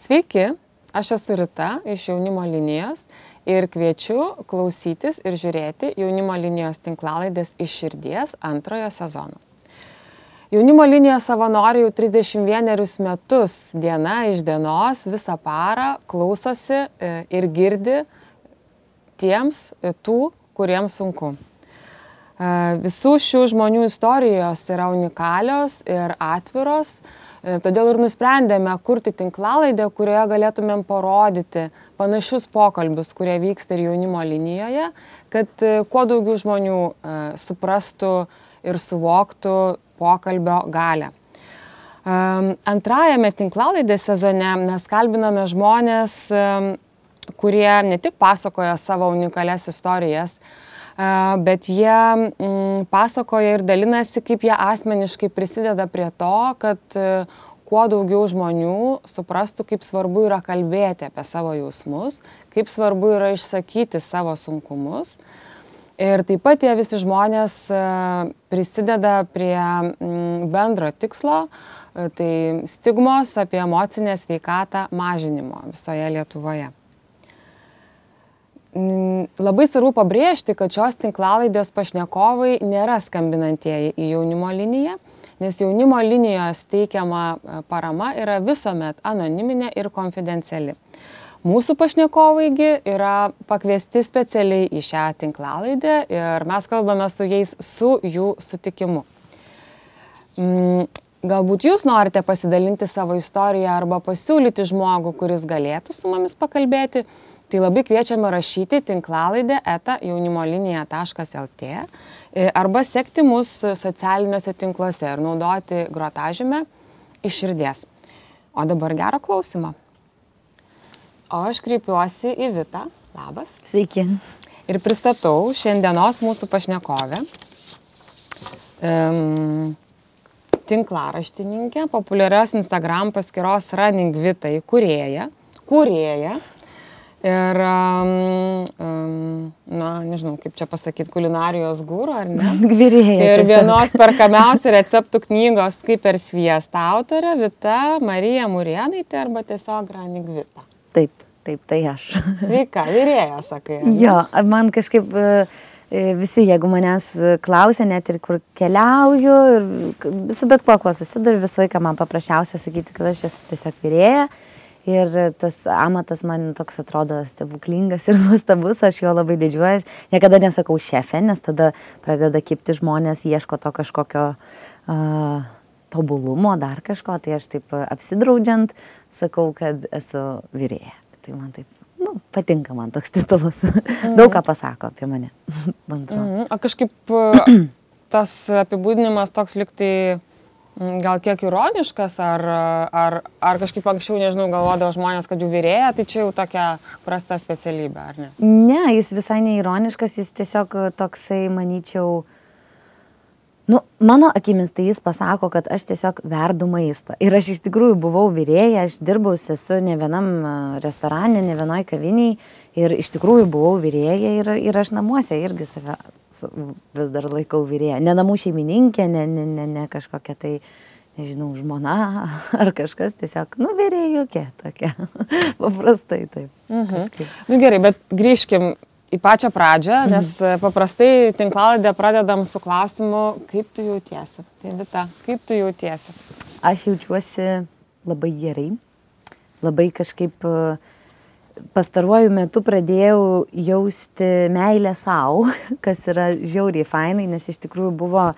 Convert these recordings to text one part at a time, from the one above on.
Sveiki, aš esu Rita iš Jaunimo linijos ir kviečiu klausytis ir žiūrėti Jaunimo linijos tinklalaidės Iš širdies antrojo sezono. Jaunimo linijos savanoriai jau 31 metus diena iš dienos visą parą klausosi ir girdi tiems tų, kuriems sunku. Visų šių žmonių istorijos yra unikalios ir atviros, todėl ir nusprendėme kurti tinklalaidę, kurioje galėtumėm parodyti panašius pokalbius, kurie vyksta ir Jaunimo linijoje, kad kuo daugiau žmonių suprastų ir suvoktų pokalbio galią. Antrajame tinklalaidės sezone mes kalbiname žmonės, kurie ne tik pasakoja savo unikalias istorijas, bet jie pasakoja ir dalinasi, kaip jie asmeniškai prisideda prie to, kad kuo daugiau žmonių suprastų, kaip svarbu yra kalbėti apie savo jausmus, kaip svarbu yra išsakyti savo sunkumus. Ir taip pat tie visi žmonės prisideda prie bendro tikslo, tai stigmos apie emocinę sveikatą mažinimo visoje Lietuvoje. Labai svarbu pabrėžti, kad šios tinklalaidės pašnekovai nėra skambinantieji į Jaunimo liniją, nes Jaunimo linijos teikiama parama yra visuomet anoniminė ir konfidenciali. Mūsų pašnekovaigi yra pakviesti specialiai į šią tinklalaidę ir mes kalbame su jais su jų sutikimu. Galbūt jūs norite pasidalinti savo istoriją arba pasiūlyti žmogų, kuris galėtų su mumis pakalbėti, tai labai kviečiame rašyti tinklalaidę @jaunimolinija.lt arba sekti mus socialiniuose tinkluose ir naudoti grotažymę Iš širdies. O dabar gero klausimo. O aš kreipiuosi į Vitą. Labas. Sveiki. Ir pristatau šiandienos mūsų pašnekovę. Tinklaraštininkė, populiarios Instagram paskyros Running Vita įkūrėja. Ir, nežinau, kaip čia pasakyti, kulinarijos guru, ar ne? Virėja. Ir vienos perkamiausių receptų knygos Kaip per sviestą autorė Vita Marija Murėnaitė arba tiesiog Running Vita. Taip, tai aš. Sveika, virėja, sakai. Jo, man kažkaip visi, jeigu manęs klausia, net ir kur keliauju, ir su bet kuo susiduriu, visą laiką man paprasčiausia sakyti, kad aš esu tiesiog virėja. Ir tas amatas man toks atrodo stebuklingas ir nuostabus, aš jo labai didžiuojas. Niekada nesakau šefė, nes tada pradeda kibti žmonės, ieško to kažkokio tobulumo, dar kažko. Tai aš taip apsidraudžiant sakau, kad esu virėja. Tai man taip, patinka man toks titulas. Daug ką pasako apie mane, man atrodo. O kažkaip tas apibūdinimas toks liktai gal kiek ironiškas, ar kažkaip anksčiau, nežinau, galvodavo žmonės, kad jų virėja, tai čia jau tokia prasta specialybė, ar ne? Ne, jis visai neironiškas, jis tiesiog toksai, manyčiau, mano akimis tai jis pasako, kad aš tiesiog verdu maistą. Ir aš iš tikrųjų buvau virėja, aš dirbausi su ne vienam restorane, ne vienoj kaviniai ir iš tikrųjų buvau virėja ir aš namuose irgi save vis dar laikau virėja. Ne namų šeimininkė, ne kažkokia tai, nežinau, žmona ar kažkas, tiesiog, virėjukė tokia, paprastai taip. Kažkaip. Gerai, bet grįžkim į pačią pradžią, nes paprastai tinklalaidę pradedam su klausimu, kaip tu jautiesi. Tai Vita, kaip tu jautiesi? Aš jaučiuosi labai gerai, labai kažkaip pastaruoju metu pradėjau jausti meilę sau, kas yra žiauriai fainai, nes iš tikrųjų buvo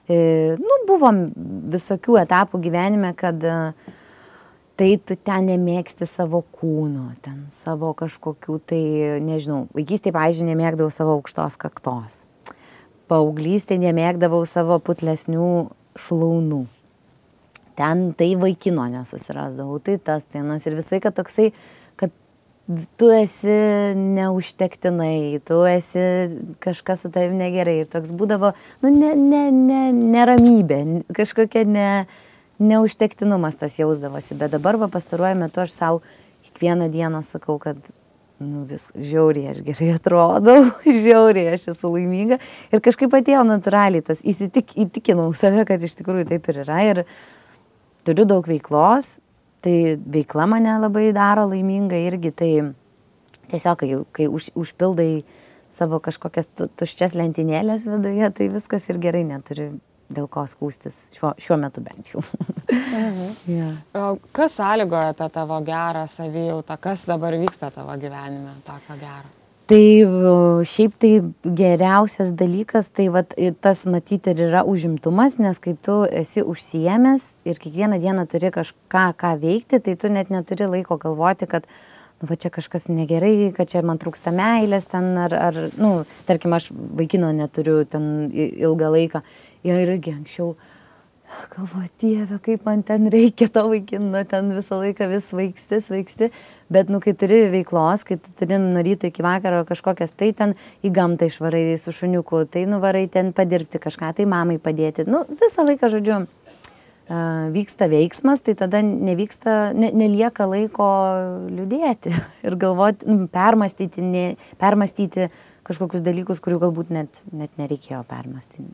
visokių etapų gyvenime, kad tai tu ten nemėgsti savo kūno, ten savo kažkokių, tai nežinau, vaikystėje, pavyzdžiui, nemėgdavau savo aukštos kaktos. Paauglystėje nemėgdavau savo putlesnių šlaunų. Ten tai vaikino nesusirasdavau, tai tas, ir visai, kad toksai, kad tu esi neužtektinai, tu esi kažkas su tavim negerai ir toks būdavo, neramybė, kažkokia neužtektinumas tas jausdavosi, bet dabar pastaruoju metu aš savo kiekvieną dieną sakau, kad žiauriai aš gerai atrodau, žiauriai aš esu laiminga ir kažkaip atėjo natūraliai tas, įtikinau save, kad iš tikrųjų taip ir yra ir turiu daug veiklos, Tai veikla mane labai daro laiminga irgi, tai tiesiog, kai užpildai savo kažkokias tuščias lentynėlės viduje, tai viskas ir gerai, neturi dėl ko skūstis, šiuo metu bent jau. Yeah. Kas sąlygoja tą tavo gerą savijautą, kas dabar vyksta tavo gyvenime, tokio gero? Tai šiaip tai geriausias dalykas, tai vat, tas matyti ir yra užimtumas, nes kai tu esi užsiėmęs ir kiekvieną dieną turi kažką veikti, tai tu net neturi laiko galvoti, kad va čia kažkas negerai, kad čia man trūksta meilės ten, ar tarkim, aš vaikino neturiu ten ilgą laiką. Ir irgi anksčiau galvoju, Dieve, kaip man ten reikia to vaikino, ten visą laiką vis svaigsti. Bet, kai turi veiklos, kai tu turi nuo ryto iki vakaro kažkokias, tai ten į gamtą išvarai su šuniuku, tai nuvarai ten padirbti kažką, tai mamai padėti. Visą laiką, žodžiu, vyksta veiksmas, tai tada nelieka laiko liūdėti ir galvoti, permastyti kažkokius dalykus, kurių galbūt net nereikėjo permastyti.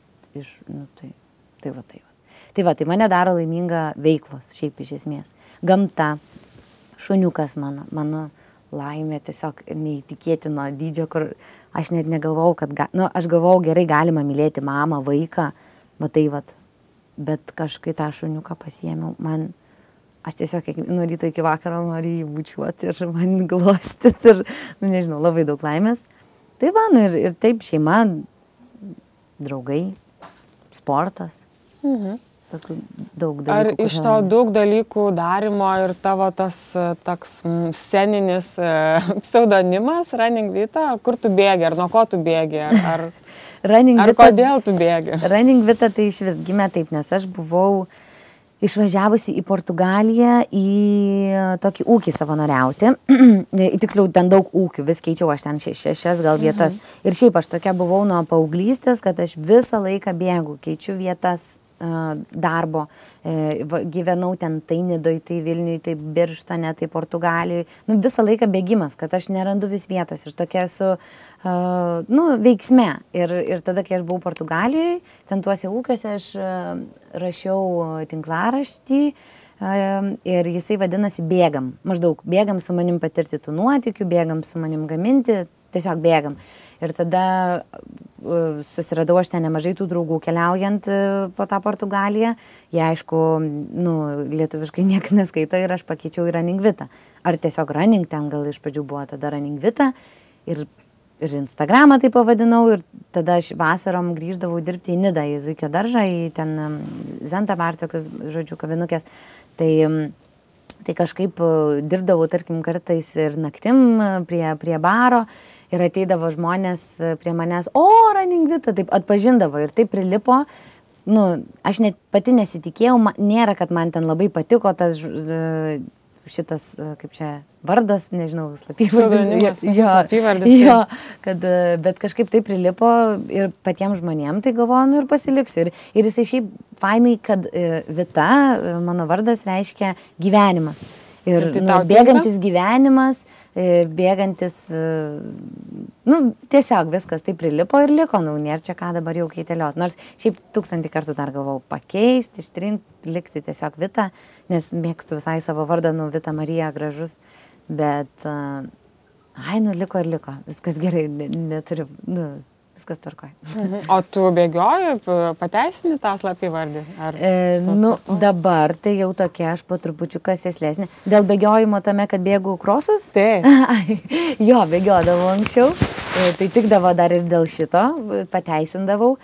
Tai mane daro laiminga veiklos, šiaip iš esmės. Gamta, šuniukas mano laimė tiesiog neįtikėtino dydžio, kur aš net negalvojau, aš galvojau, gerai galima mylėti mamą, vaiką, bet kažkai tą šuniuką pasiėmiau, aš tiesiog nuo ryto iki vakaro noriu jį bučiuoti ir man glostyti ir, nežinau, labai daug laimės. Tai ir taip šeima, draugai, sportas. Tokių daug dalykų. Ar iš to daug dalykų darimo ir tavo tas toks sceninis pseudonimas Running Vita, kur tu bėgi, ar nuo ko tu bėgi, ar kodėl tu bėgi? Running Vita tai iš vis gimė taip, nes aš buvau išvažiavusi į Portugaliją į tokį ūkį savanoriauti. Tiksliau, ten daug ūkių, vis keičiau aš ten šešias gal vietas. Ir šiaip aš tokia buvau nuo paauglystės, kad aš visą laiką bėgu, keičiu vietas darbo. Gyvenau ten tai Nidoj, tai Vilniui, tai Birštone, tai Portugalijai. Visą laiką bėgimas, kad aš nerandu vis vietos ir tokia esu veiksme. Ir tada, kai aš buvau Portugalijai, ten tuose ūkiuose aš rašiau tinklaraštį ir jisai vadinasi Bėgam. Maždaug bėgam su manim patirti tų nuotykių, bėgam su manim gaminti, tiesiog bėgam. Ir tada susiradau aš ten nemažai tų draugų keliaujant po tą Portugaliją. Jie, aišku, lietuviškai niekas neskaito ir aš pakeičiau į Running Vita. Ar tiesiog Running, ten gal iš pradžių buvo tada Running Vita. Ir Instagramą taip pavadinau. Ir tada aš vasarom grįždavau dirbti į Nidą, į Zuikio daržą, į ten Zenta bar, tokius, žodžiu, kavinukės. Tai kažkaip dirbdavau, tarkim, kartais ir naktim prie baro. Ir ateidavo žmonės prie manęs, Running Vita, taip atpažindavo ir taip prilipo. Aš net pati nesitikėjau, nėra, kad man ten labai patiko tas šitas, kaip čia, vardas, nežinau, slapyvardis. Jo, bet kažkaip taip prilipo ir patiems žmonėms, tai galvoju, ir pasiliksiu. Ir jisai šiaip fainai, kad Vita, mano vardas, reiškia gyvenimas. Ir bėgantis gyvenimas. Bėgantis, tiesiog viskas taip prilipo ir liko, nėra čia ką dabar jau keiteliot. Nors šiaip 1000 kartų dar galvojau pakeisti, ištrinti, likti tiesiog Vita, nes mėgstu visai savo vardą, Vita Marija, gražus, bet, liko ir liko, viskas gerai, neturiu, viskas tvarkoja. O tu bėgioji, pateisini tą slapyvardį? Dabar tai jau tokia, aš po trupučiuką sėslesnė. Dėl bėgiojimo tame, kad bėgu krosus? Taip. Jo, bėgiodavau anksčiau. Tai tikdavo dar ir dėl šito, pateisindavau.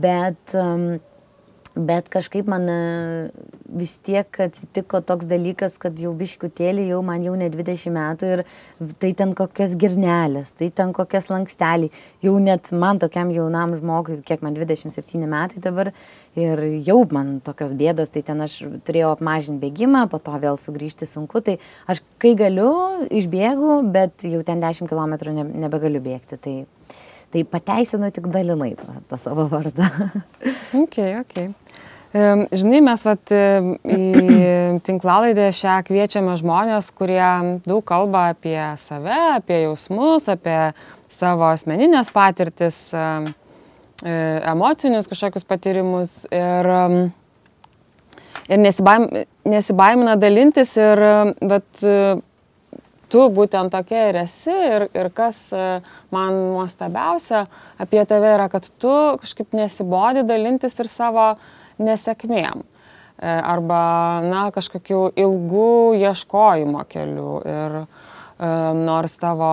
Bet kažkaip man vis tiek atsitiko toks dalykas, kad jau biškutėlį, man jau ne 20 metų ir tai ten kokias girnelės, tai ten kokias lankstelį. Jau net man tokiam jaunam žmogui, kiek man 27 metai dabar, ir jau man tokios bėdos, tai ten aš turėjau apmažinti bėgimą, po to vėl sugrįžti sunku. Tai aš kai galiu, išbėgu, bet jau ten 10 km nebegaliu bėgti. Tai pateisinu tik dalinai tą savo vardą. Okay. Žinai, mes į tinklalaidę šią kviečiame žmonės, kurie daug kalba apie save, apie jausmus, apie savo asmeninės patirtis, emocinius kažkokius patyrimus. Ir Ir nesibaimina dalintis ir bet tu būtent tokia ir esi ir kas man nuostabiausia apie tave yra, kad tu kažkaip nesibodi dalintis ir savo nesėkmėm. Arba, kažkokių ilgų ieškojimo kelių. Ir nors tavo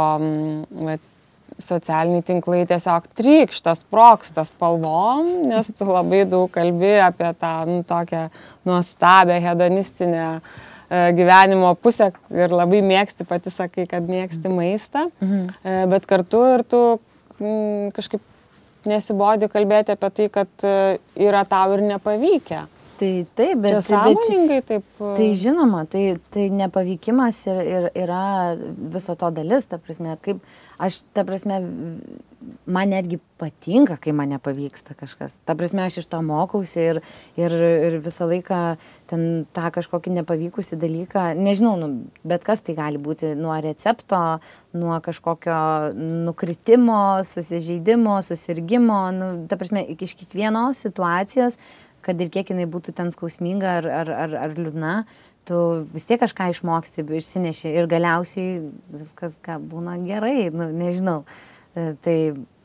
socialiniai tinklai tiesiog trykšta, sprogsta spalvom, nes tu labai daug kalbi apie tą tokią nuostabią hedonistinę gyvenimo pusę ir labai mėgsti, pati sakai, kad mėgsti maistą, bet kartu ir tu kažkaip nesibodi kalbėti apie tai, kad yra tau ir nepavykę. Tai taip, bet... Čia sąmoningai taip... Tai žinoma, tai nepavykimas ir yra viso to dalis, ta prasme, kaip aš, ta prasme, man netgi patinka, kai man nepavyksta kažkas. Ta prasme, aš iš to mokausi ir visą laiką ten tą kažkokį nepavykusį dalyką, nežinau, bet kas tai gali būti, nuo recepto, nuo kažkokio nukritimo, susižeidimo, susirgimo, ta prasme, iš kiekvienos situacijos, kad ir kiek jinai būtų ten skausminga ar liūdna, tu vis tiek kažką išmoksti, išsineši ir galiausiai viskas būna gerai, nežinau. Tai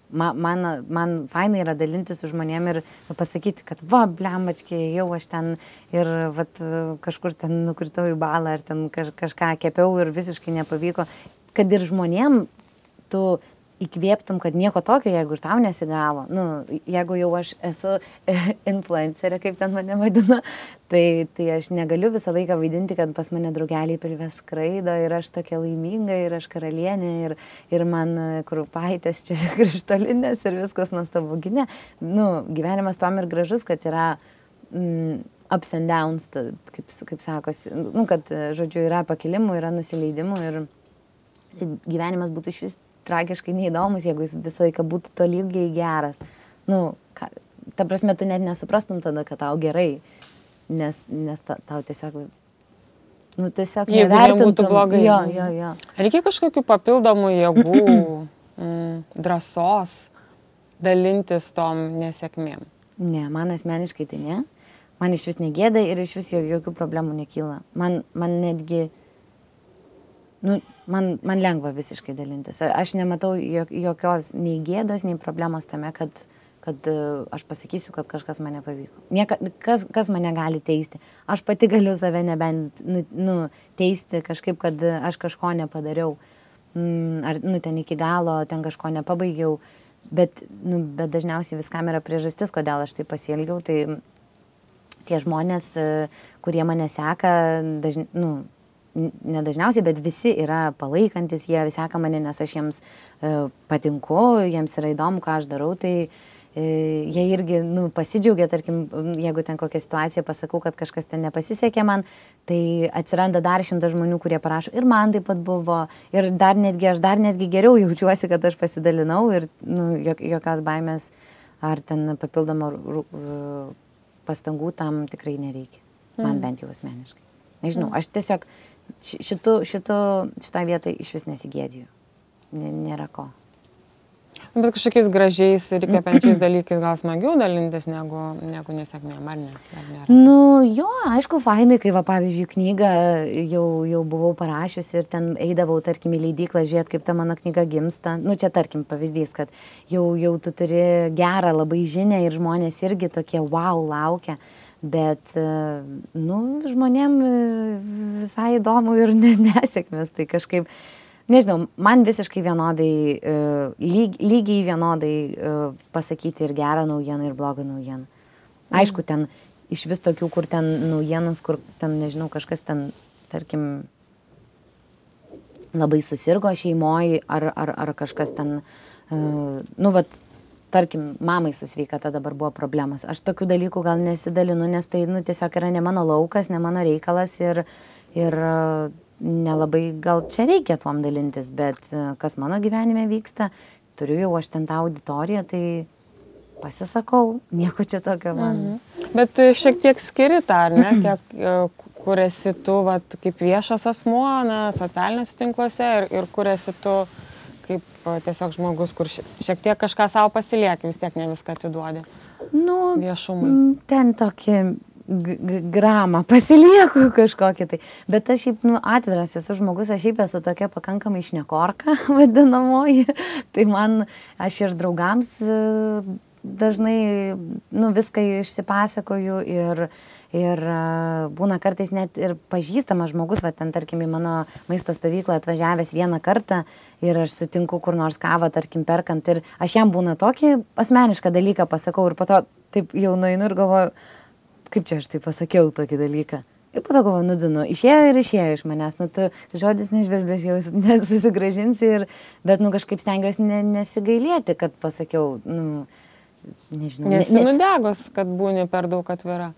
man fainai yra dalintis su žmonėm ir pasakyti, kad blemačkė, jau aš ten ir kažkur ten nukritau į balą ar ten kažką kepiau ir visiškai nepavyko. Kad ir žmonėm tu įkvėptum, kad nieko tokio, jeigu ir tau nesigavo. Jeigu jau aš esu influencerė, kaip ten mane vadina, tai aš negaliu visą laiką vaidinti, kad pas mane draugeliai pilve skraido ir aš tokia laiminga ir aš karalienė ir man krupaitės čia krištolinės ir viskas nuostabu. Ne, gyvenimas tom ir gražus, kad yra ups and downs, kaip sakosi, kad, žodžiu, yra pakilimų, yra nusileidimų ir gyvenimas būtų iš vis tragiškai neįdomus, jeigu jis visą laiką būtų tolygiai geras. Ta prasme, tu net nesuprastum tada, kad tau gerai, nes tau tiesiog, tiesiog jeigu nevertintum. Būtų blogai. Jo. Reikia kažkokių papildomų jėgų, drąsos dalintis tom nesėkmėm. Ne, man asmeniškai tai ne. Man iš vis negėda ir iš vis jokių problemų nekyla. Man netgi man lengva visiškai dalintis. Aš nematau jokios nei gėdos, nei problemos tame, kad aš pasakysiu, kad kažkas mane pavyko. Kas mane gali teisti? Aš pati galiu save nebent teisti kažkaip, kad aš kažko nepadariau. Ar ten iki galo, ten kažko nepabaigiau. Bet dažniausiai viskam yra priežastis, kodėl aš tai pasielgiau. Tai tie žmonės, kurie mane seka, nedažniausiai, bet visi yra palaikantis, jie seka mane, nes aš jiems patinku, jiems yra įdomu, ką aš darau, tai jie irgi pasidžiaugia, tarkim, jeigu ten kokią situaciją pasakau, kad kažkas ten nepasisekė man, tai atsiranda dar 100 žmonių, kurie parašo ir man taip pat buvo, ir aš dar netgi geriau jaučiuosi, kad aš pasidalinau ir jokios baimės ar ten papildomų pastangų tam tikrai nereikia. Man bent jau asmeniškai. Nežinau, aš tiesiog šitą vietą iš vis nesigėdiju. Nėra ko. Bet kažkokiais gražiais ir įkvepiančiais dalykais gal smagiau dalintis negu nesėkmėm, ar ne? Jo, aišku, fainai, kai pavyzdžiui, knygą jau buvau parašiusi ir ten eidavau, tarkim, į leidyklą žiūrėti, kaip ta mano knyga gimsta. Čia, tarkim, pavyzdys, kad jau tu turi gerą labai žinią ir žmonės irgi tokie, wow, laukia. Bet, žmonėm visai įdomu ir nesėkmės, tai kažkaip, nežinau, man visiškai vienodai, lygiai vienodai pasakyti ir gerą naujieną, ir blogą naujieną. Aišku, ten iš vis tokių, kur ten naujienos, kur ten, nežinau, kažkas ten, tarkim, labai susirgo šeimoje, ar kažkas ten, tarkim, mamai su sveikata dabar buvo problemas. Aš tokių dalykų gal nesidalinu, nes tai tiesiog yra ne mano laukas, ne mano reikalas ir nelabai gal čia reikia tuom dalintis, bet kas mano gyvenime vyksta, turiu jau aš ten tą auditoriją, tai pasisakau, nieko čia tokio man. Bet šiek tiek skiri tą, ar ne, kur esi tu kaip viešas asmuo, socialiniuose tinkluose ir kur esi tu kaip tiesiog žmogus, kur šiek tiek kažką savo pasilieki, vis tiek ne viską atiduodi viešumui. Ten tokį gramą pasilieku kažkokį tai. Bet aš šiaip, atviras esu žmogus, aš šiaip esu tokia pakankamai šnekorka vadinamoji. Tai aš ir draugams dažnai, viską išsipasakoju ir būna kartais net ir pažįstamas žmogus, ten tarkim į mano maisto stovyklą atvažiavęs vieną kartą ir aš sutinku kur nors kavą, tarkim, perkant ir aš jam būna tokį asmenišką dalyką pasakau ir po to taip jau nueinu ir galvoju, kaip čia aš tai pasakiau tokį dalyką. Ir po to galvoju, išėjo iš manęs, tu žodis nežvelgbės jau nesusigražinsi, bet kažkaip stengiuosi nesigailėti, kad pasakiau, nežinau. Nesi nudegus, kad būni per daug atvira?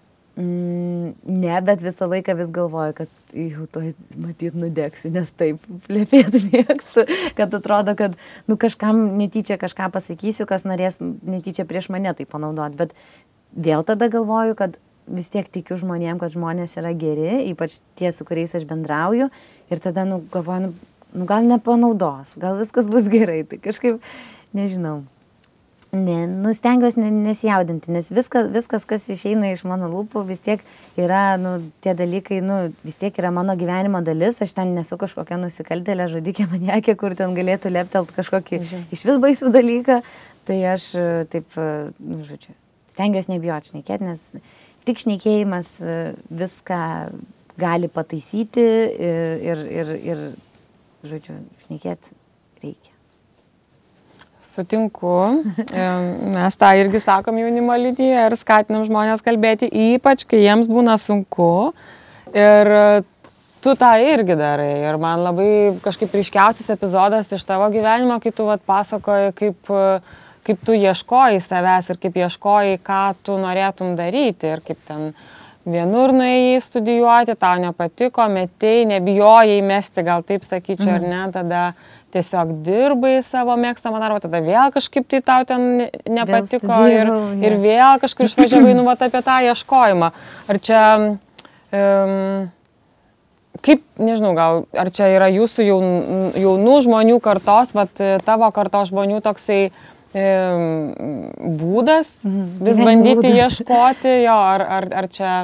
Ne, bet visą laiką vis galvoju, kad jau to matyt nudegsiu, nes taip plepėti mėgstu, kad atrodo, kad kažkam netyčia kažką pasakysiu, kas norės netyčia prieš mane tai panaudoti, bet vėl tada galvoju, kad vis tiek tikiu žmonėm, kad žmonės yra geri, ypač tie, su kuriais aš bendrauju ir tada galvoju, gal nepanaudos, gal viskas bus gerai, tai kažkaip, nežinau. Stengiuosi nesijaudinti, nes viskas, kas išeina iš mano lūpų, vis tiek yra, tie dalykai, vis tiek yra mano gyvenimo dalis, aš ten nesu kažkokia nusikaltėlė, žudikė, maniakė, kur ten galėtų leptelt kažkokį iš vis baisų dalyką, tai aš taip, stengiuosi nebijoti šnekėti, nes tik šnekėjimas viską gali pataisyti ir šnekėti reikia. Sutinku, mes tą irgi sakom jaunimo linijoje ir skatinam žmonės kalbėti, ypač kai jiems būna sunku ir tu tą irgi darai. Ir man labai kažkaip ryškiausias epizodas iš tavo gyvenimo, kai tu pasakoji, kaip tu ieškoji savęs ir kaip ieškoji, ką tu norėtum daryti ir kaip ten vienur nuėjai studijuoti, tau nepatiko, metei, nebijojai mesti, gal taip sakyčiau, ar ne, tada tiesiog dirbai savo mėgstamą darbą, tada vėl kažkaip tai tau ten nepatiko ir vėl kažkur išvažiavai, apie tą ieškojimą. Ar čia, kaip, nežinau, gal, ar čia yra jūsų jaunų žmonių kartos, tavo kartos žmonių toksai būdas vis bandyti ieškoti jo, ar čia...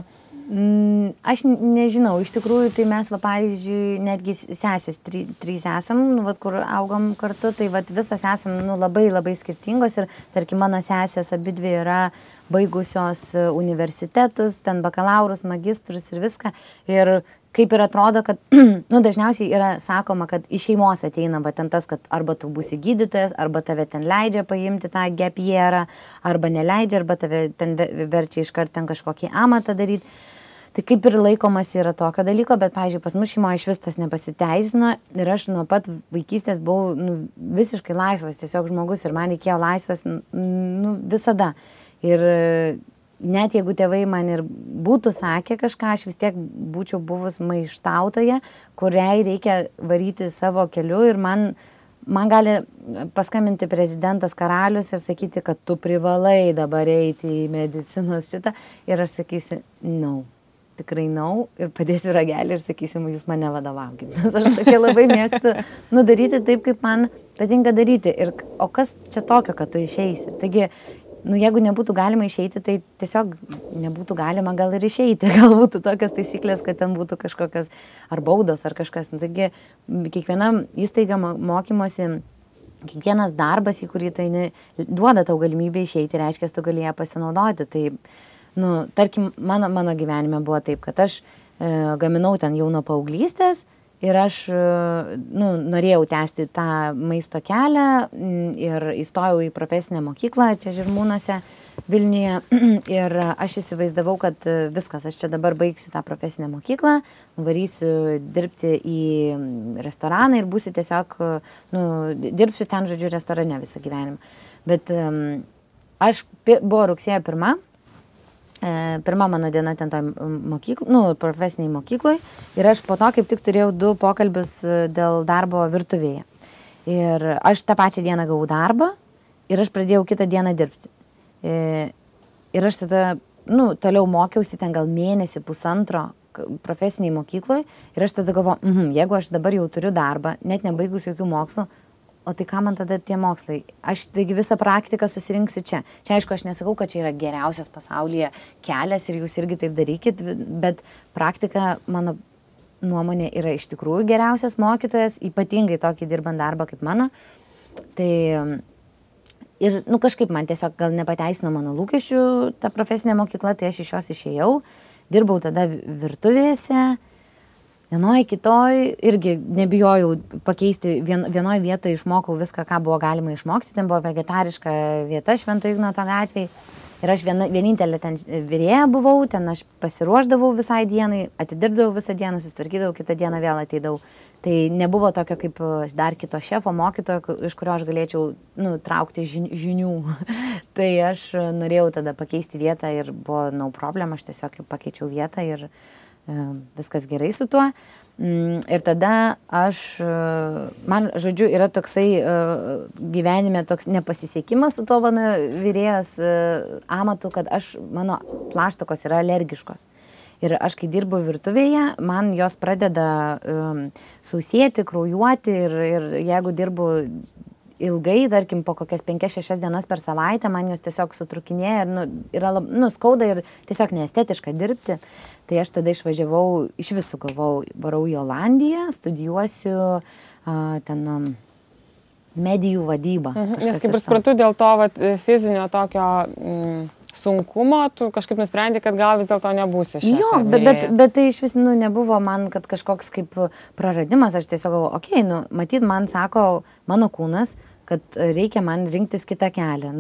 Aš nežinau, iš tikrųjų, tai mes, pavyzdžiui, netgi sesės, trys esam, kur augam kartu, tai visos esam, labai labai skirtingos ir, tarkim, mano sesės abidvi yra baigusios universitetus, ten bakalaurus, magistrus ir viską. Ir kaip ir atrodo, kad, dažniausiai yra sakoma, kad iš šeimos ateina, ten tas, kad arba tu būsi gydytojas, arba tave ten leidžia paimti tą gap yearą, arba neleidžia, arba tave ten verčia iškart ten kažkokį amatą daryti. Tai kaip ir laikomas yra tokio dalyko, bet, pavyzdžiui, pas mus šeimoje iš vis tas nepasiteisino ir aš nuo pat vaikystės buvau visiškai laisvas, tiesiog žmogus ir man reikėjo laisvas visada. Ir net jeigu tėvai man ir būtų sakę kažką, aš vis tiek būčiau buvus maištautoje, kuriai reikia varyti savo keliu ir man gali paskambinti prezidentas karalius ir sakyti, kad tu privalai dabar eiti į medicinos šitą ir aš sakysiu, tikrai ir padėsiu ragelį ir sakysim, jūs mane vadovaukit. Nes aš tokia labai mėgstu daryti taip, kaip man patinka daryti. O kas čia tokio, kad tu išeisi? Taigi, jeigu nebūtų galima išeiti, tai tiesiog nebūtų galima gal ir išeiti. Gal būtų tokios taisyklės, kad ten būtų kažkokios ar baudos ar kažkas. Taigi, kiekviena įstaiga mokymosi, kiekvienas darbas, į kurį tu duoda tau galimybę išeiti, reiškia, tu gali ją pasinaudoti. Tai tarkim, mano gyvenime buvo taip, kad aš gaminau ten jau nuo paauglystės ir aš norėjau tęsti tą maisto kelią ir įstojau į profesinę mokyklą čia Žirmūnuose Vilniuje ir aš įsivaizdavau, kad viskas, aš čia dabar baigsiu tą profesinę mokyklą, nuvarysiu dirbti į restoraną ir būsiu tiesiog, dirbsiu ten, žodžiu, restorane visą gyvenimą. Bet aš buvo rugsėjo 1. Pirma mano diena ten toj profesiniai mokykloj ir aš po to kaip tik turėjau 2 pokalbius dėl darbo virtuvėje. Ir aš tą pačią dieną gavau darbą ir aš pradėjau kitą dieną dirbti. Ir aš tada, toliau mokiausi ten gal mėnesį, pusantro profesiniai mokykloj ir aš tada galvoju, jeigu aš dabar jau turiu darbą, net nebaigus jokių mokslų, o tai ką man tada tie mokslai? Aš taigi visą praktiką susirinksiu čia. Čia aišku, aš nesakau, kad čia yra geriausias pasaulyje kelias ir jūs irgi taip darykit, bet praktika, mano nuomonė, yra iš tikrųjų geriausias mokytojas, ypatingai tokį dirbant darbą kaip mano. Tai ir, kažkaip man tiesiog gal nepateisino mano lūkesčių ta profesinė mokykla, tai aš iš jos išėjau, dirbau tada virtuvėse. Vienoje, kitoje irgi nebijojau pakeisti, vienoje vietoje išmokau viską, ką buvo galima išmokti, ten buvo vegetariška vieta Švento Ignoto gatvėje ir aš vienintelė ten virėja buvau, ten aš pasiruošdavau visai dienai, atidirbdavau visą dieną, susitvarkydavau, kitą dieną vėl ateidavau. Tai nebuvo tokio kaip dar kito šefo, mokytojo, iš kurio aš galėčiau traukti žinių. Tai aš norėjau tada pakeisti vietą ir buvo no problem, aš tiesiog pakeičiau vietą ir viskas gerai su tuo. Ir tada man, žodžiu, yra toksai gyvenime toks nepasisekimas su tuo mano virėjos amatu, kad mano plaštakos yra alergiškos. Ir aš, kai dirbu virtuvėje, man jos pradeda sausėti, kraujuoti ir jeigu dirbu ilgai, tarkim, po kokias 5-6 dienas per savaitę, man jos tiesiog sutrukinėja ir yra skauda ir tiesiog neestetiška dirbti. Tai aš tada išvažiavau, iš visų galvau, varau į Olandiją, studijuosiu ten medijų vadybą. Nes kaip ir suprantu, dėl to fizinio tokio sunkumo, tu kažkaip nusprendė, kad gal vis dėlto nebūsi šefė. Jo, bet tai iš vis nebuvo man, kad kažkoks kaip praradimas, aš tiesiog galvoju, okei, matyt, man sako mano kūnas, kad reikia man rinktis kitą kelią.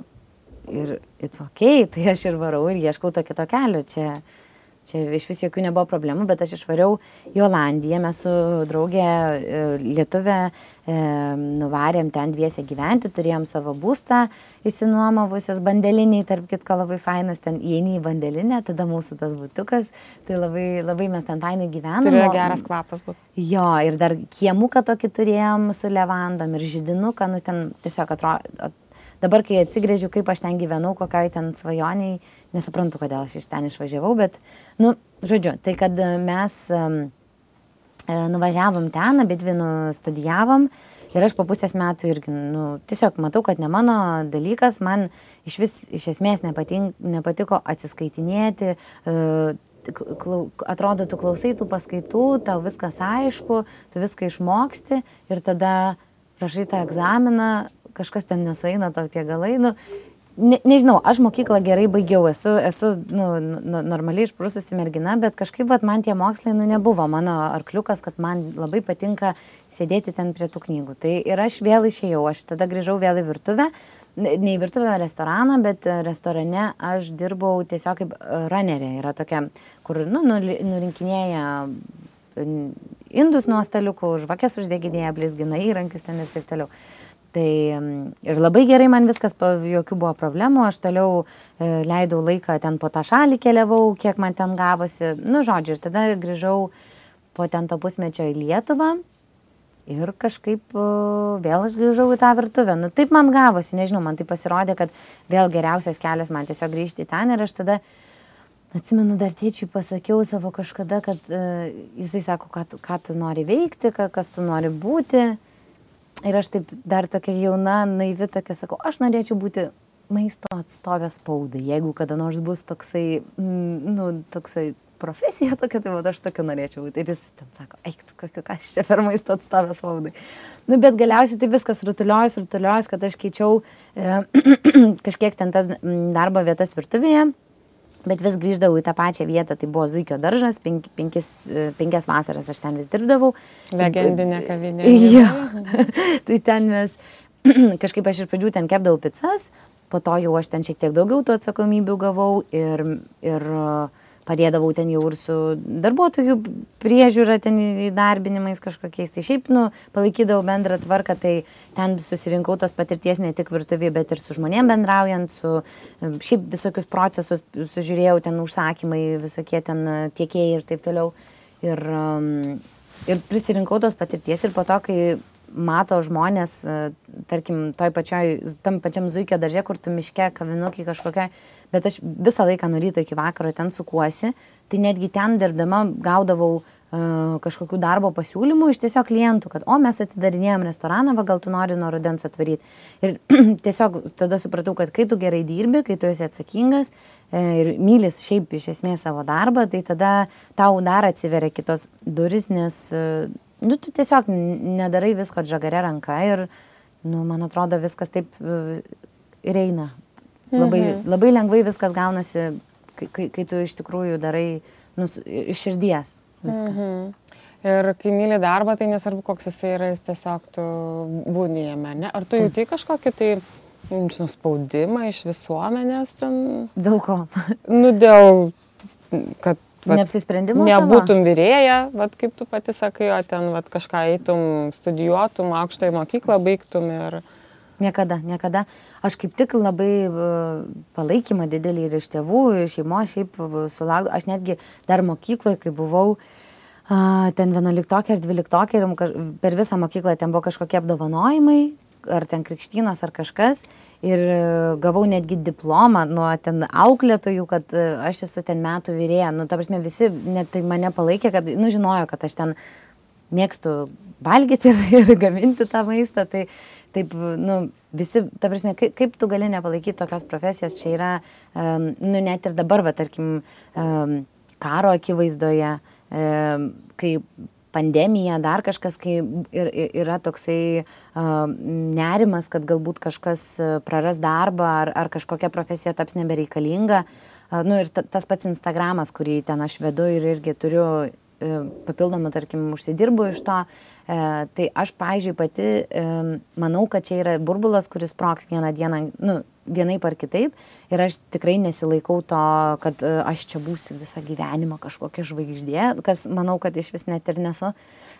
Ir it's okei, tai aš ir varau ir ieškau to kito kelio. Čia iš vis jokių nebuvo problemų, bet aš išvariau į Olandiją, mes su draugė lietuvė nuvarėm ten dviese gyventi, turėjom savo būstą, išsinuomavusios bandeliniai, tarp kitko labai fainas, ten įeini į bandelinę, tada mūsų tas butukas, tai labai, labai mes ten fainai gyvenom. Turėjo geras kvapas būt. Jo, ir dar kiemuką tokį turėjom su levandom ir židinuką, ten tiesiog atrodo. Dabar, kai atsigrėžiu, kaip aš ten gyvenau, kokioj ten svajoniai, nesuprantu, kodėl aš iš ten išvažiavau, bet, žodžiu, tai kad mes nuvažiavom ten, abidvi studijavom ir aš po pusės metų irgi, tiesiog matau, kad ne mano dalykas, man iš esmės nepatiko atsiskaitinėti, atrodo, tu klausai tų paskaitų, tau viskas aišku, tu viską išmoksti ir tada rašai tą egzaminą, kažkas ten nesueina tau tie galai, nežinau, aš mokyklą gerai baigiau, esu normaliai išprususi mergina, bet kažkaip man tie mokslai nebuvo mano arkliukas, kad man labai patinka sėdėti ten prie tų knygų. Tai ir aš vėl išėjau, aš tada grįžau vėl į virtuvę, ne į virtuvę, restoraną, bet restorane aš dirbau tiesiog kaip runnerė, yra tokia, kur nurinkinėja indus nuo staliukų, žvakes uždeginėja, blizgina įrankius ten ir taip toliau. Tai ir labai gerai man viskas, jokių buvo problemų, aš toliau leidau laiką ten po tą šalį keliavau, kiek man ten gavosi, žodžiu, ir tada grįžau po ten to pusmečio į Lietuvą ir kažkaip vėl aš grįžau į tą virtuvę. Taip man gavosi, nežinau, man tai pasirodė, kad vėl geriausias kelias man tiesiog grįžti į ten ir aš tada atsimenu, dar tėčiui pasakiau savo kažkada, kad jisai sako, ką tu nori veikti, kas tu nori būti. Ir aš taip dar tokia jauna, naivi tokia sakau, aš norėčiau būti maisto atstovė spaudai, jeigu kada nors bus toksai, toksai profesija tokia, tai aš tokia norėčiau būti. Ir jis ten sako, eik tu, kas čia per maisto atstovė spaudai. Bet galiausiai tai viskas rutuliojus, kad aš keičiau kažkiek ten tas darbo vietas virtuvėje. Bet vis grįždavau į tą pačią vietą, tai buvo Zuikio daržas, 5 vasaras aš ten vis dirbdavau. Legendinė kavinė. Jo, tai ten mes, kažkaip aš iš pradžių ten kepdavau pizzas, po to jau aš ten šiek tiek daugiau tų atsakomybių gavau ir padėdavau ten jau ir su darbuotojų priežiūra, ten įdarbinimais kažkokiais. Tai šiaip, palaikydavau bendrą tvarką, tai ten susirinkau tos patirties ne tik virtuvėje, bet ir su žmonėm bendraujant, šiaip visokius procesus sužiūrėjau, ten užsakymai, visokie ten tiekėjai ir taip toliau. Ir prisirinkau tos patirties ir po to, kai mato žmonės, tarkim, tam pačiam Zuikio darže, kur tu miške, kavinukį kažkokia, bet aš visą laiką nuo ryto iki vakaro ten sukuosi, tai netgi ten dirbdama gaudavau kažkokių darbo pasiūlymų iš tiesiog klientų, kad mes atidarinėjom restoraną, gal tu nori nuo rudens atvaryti. Ir tiesiog tada supratau, kad kai tu gerai dirbi, kai tu esi atsakingas ir mylis šiaip iš esmės savo darbą, tai tada tau dar atsiveria kitos duris, nes tu tiesiog nedarai visko žagarė ranka ir, man atrodo, viskas taip ir eina. Labai lengvai viskas gaunasi, kai tu iš tikrųjų darai iš širdies viską. Ir kai myli darbą, tai nesvarbu, koks jisai yra, jis tiesiog tu būni jame, ne? Ar tu jauti kažkokį tai spaudimą iš visuomenės ten? Dėl ko? Dėl, kad neapsisprendimo nebūtum virėja, kaip tu pati sakai, o ten kažką eitum, studijuotum, aukštąją mokyklą baigtum ir... Niekada. Aš kaip tik labai palaikymą didelį ir iš tėvų, iš šeimos šiaip sulaukdavau. Aš netgi dar mokykloje, kai buvau ten 11 ar 12 ir per visą mokyklą ten buvo kažkokie apdovanojimai, ar ten krikštynas ar kažkas. Ir gavau netgi diplomą nuo ten auklėtojų, kad aš esu ten metų virėja. Ta prasme, visi net tai mane palaikė, kad, žinojo, kad aš ten mėgstu valgyti ir gaminti tą maistą. Taip, visi, ta prasme, kaip tu gali nepalaikyti tokios profesijos, čia yra, net ir dabar, tarkim, karo akivaizdoje, kai pandemija, dar kažkas, kai yra toksai nerimas, kad galbūt kažkas praras darbą ar kažkokia profesija taps nebereikalinga. Ir tas pats Instagramas, kurį ten aš vedu ir irgi turiu papildomą, tarkim, užsidirbu iš to. Tai aš, pavyzdžiui, pati manau, kad čia yra burbulas, kuris sprogs vieną dieną, vienaip ar kitaip. Ir aš tikrai nesilaikau to, kad aš čia būsiu visą gyvenimą kažkokia žvaigždė, kas manau, kad iš vis net ir nesu.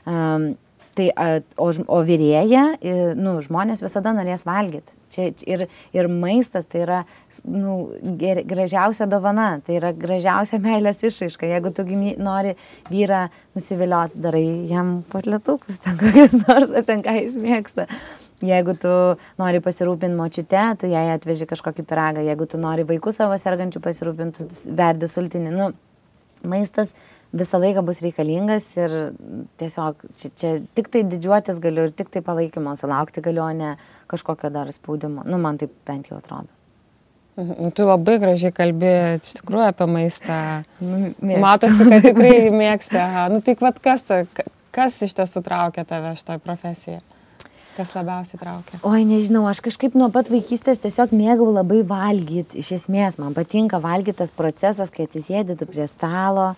O virėja, žmonės visada norės valgyti. Čia ir maistas tai yra gražiausia dovana, tai yra gražiausia meilės išraiška. Jeigu tu nori vyrą nusivilioti, darai jam kotletukus, ten kokias nors, ten ką jis mėgsta. Jeigu tu nori pasirūpinti močiute, tu jai atveži kažkokį pyragą. Jeigu tu nori vaikų savo sergančių pasirūpinti, verdi sultinį. Maistas visą laiką bus reikalingas ir tiesiog čia tik tai didžiuotis galiu ir tik tai palaikymo sulaukti galiu, o ne kažkokio dar spaudimo. Man taip bent jau atrodo. Tu labai gražiai kalbi iš tikrųjų apie maistą. Matosi, kad tikrai mėgsti. Tai kas iš tiesų traukia tave šitoj profesijoje? Kas labiausiai traukia? Oi, nežinau, aš kažkaip nuo pat vaikystės tiesiog mėgau labai valgyti. Iš esmės, man patinka valgyti tas procesas, kai atsisėdi tu prie stalo,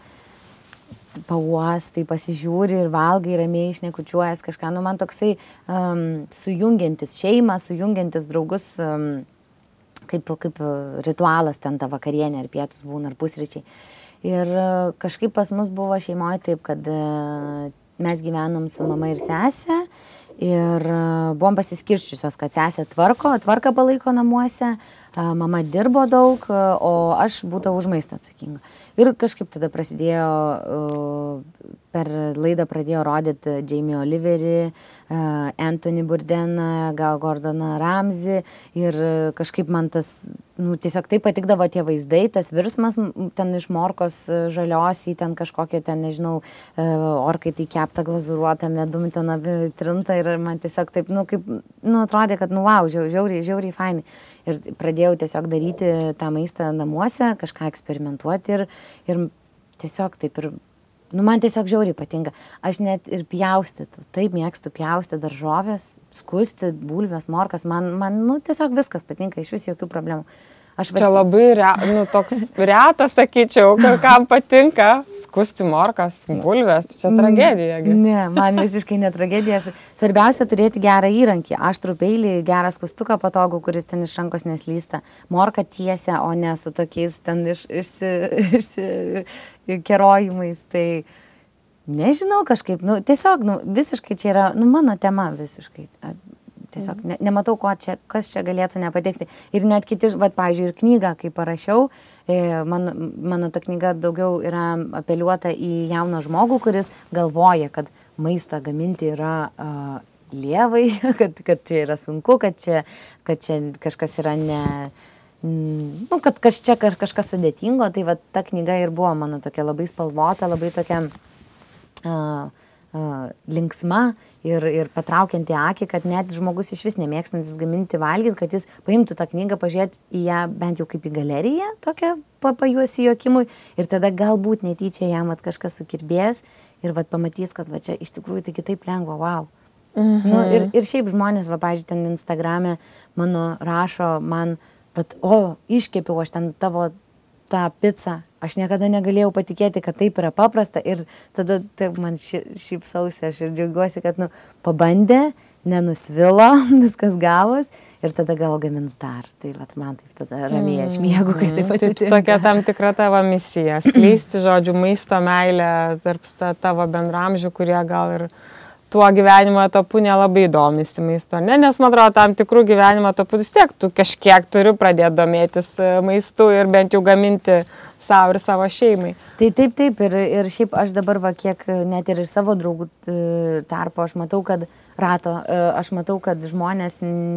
pauostai, pasižiūri ir valgai, ramiai šnekučiuojas kažką. Man toksai sujungiantis šeimą, sujungiantis draugus, kaip ritualas ten ta vakarienė ar pietus būna, ar pusryčiai. Ir kažkaip pas mus buvo šeimoje taip, kad mes gyvenom su mama ir sese ir buvom pasiskirščiusios, kad sesė tvarką palaiko namuose, mama dirbo daug, o aš būdavau už maistą atsakinga. Ir kažkaip tada prasidėjo, per laidą pradėjo rodyti Jamie Oliverį, Anthony Bourdain, Gordoną Ramsay ir kažkaip man tas, tiesiog taip patikdavo tie vaizdai, tas virsmas ten iš morkos žalios į ten kažkokią ten, nežinau, orkaitį keptą glazūruotą medum ten trintą ir man tiesiog taip, atrodė, kad, wow, žiauriai fainai. Ir pradėjau tiesiog daryti tą maistą namuose, kažką eksperimentuoti ir tiesiog taip ir, man tiesiog žiauriai patinka. Aš net ir pjaustyti, taip mėgstu pjaustyti daržovės, skusti, bulves, morkas, man tiesiog viskas patinka, iš vis jokių problemų. Čia labai toks retas, sakyčiau, kam patinka skusti morkas, bulves, čia tragedija. Ne, man visiškai ne tragedija. Svarbiausia turėti gerą įrankį, aštrų peilį, gerą skustuką patogų, kuris ten iš rankos neslysta. Morka tiesia, o ne su tokiais ten išsikerojimais. Tai nežinau kažkaip, tiesiog visiškai čia yra, mano tema visiškai. Tiesiog nematau, kas čia galėtų nepatikti. Ir net kiti, pavyzdžiui, ir knygą, kai parašiau, mano ta knyga daugiau yra apeliuota į jauną žmogų, kuris galvoja, kad maistą gaminti yra lievai, kad čia yra sunku, kad čia kažkas yra kad čia kažkas sudėtingo. Tai ta knyga ir buvo mano tokia labai spalvota, labai tokia linksma ir patraukianti akį, kad net žmogus iš vis nemėgstantis gaminti valgyti, kad jis paimtų tą knygą, pažiūrėti į ją bent jau kaip į galeriją, tokią pajuosi juokimui, ir tada galbūt netyčia jam kažkas sukirbės ir pamatys, kad čia iš tikrųjų tai kitaip lengva, wow. Nu, ir šiaip žmonės, pavyzdžiui, ten Instagrame mano rašo man, iškepiau aš ten tavo tą pizzą. Aš niekada negalėjau patikėti, kad taip yra paprasta ir tada man šypsausi, aš ir džiaugiuosi, kad pabandė, nenusvilo, viskas gavos ir tada gal gamins dar. Tai man taip tada ramiai aš miegu, kai taip atsitinka. Tai tokia tam tikra tavo misija, skleisti, žodžiu, maisto meilę tarp tavo bendramžių, kurie gal ir tuo gyvenimo etapu nelabai domisi maisto, ne? Nes, man atrodo, tam tikrų gyvenimo etapų vis tiek tu kažkiek turi pradėti domėtis maistu ir bent jau gaminti savo ir savo šeimai. Tai taip, ir šiaip aš dabar kiek net ir iš savo draugų tarpo, aš matau, kad žmonės,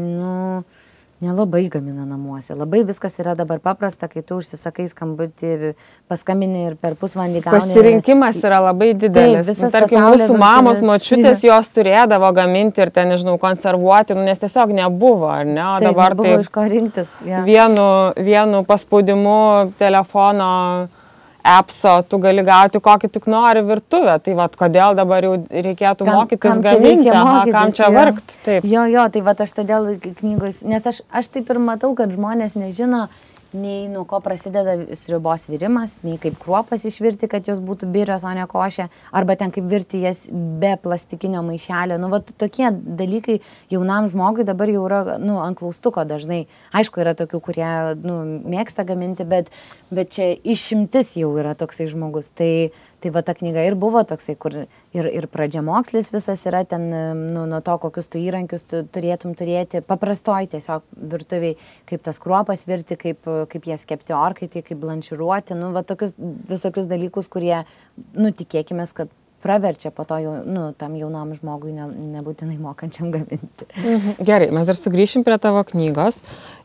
nelabai gamina namuose. Labai viskas yra dabar paprasta, kai tu užsisakai skambutį, paskambini ir per pusvalandį gauni. Pasirinkimas yra labai didelis. Taip, tarkim, mūsų mamos, močiutės jos turėdavo gaminti ir ten, nežinau, konservuoti, nes tiesiog nebuvo, ar ne? O taip, dabar nebuvo iš ko rinktis. Ja. Vienu paspaudimu telefono appso tu gali gauti kokį tik nori virtuvę. Tai kodėl dabar jau reikėtų mokytis gaminti, kam čia vargt. Taip. Jo, tai aš todėl knygos, nes aš taip ir matau, kad žmonės nežino nei nuo ko prasideda sriubos virimas, nei kaip kruopas išvirti, kad jos būtų birios, o ne košė, arba ten kaip virti jas be plastikinio maišelio. Tokie dalykai jaunam žmogui dabar jau yra, ant klaustuko dažnai. Aišku, yra tokių, kurie, mėgsta gaminti, bet čia išimtis jau yra toksai žmogus. Tai ta knyga ir buvo toksai, kur ir pradžiamokslis visas yra ten, nuo to, kokius tu įrankius tu turėtum turėti, paprastoj tiesiog virtuviai, kaip tas kruopas virti, kaip jas kepti orkaitį, kaip blanširuoti, tokius visokius dalykus, kurie, tikėkime, kad praverčia po to tam jaunam žmogui, nebūtinai mokančiam gaminti. Gerai, mes dar sugrįšim prie tavo knygos.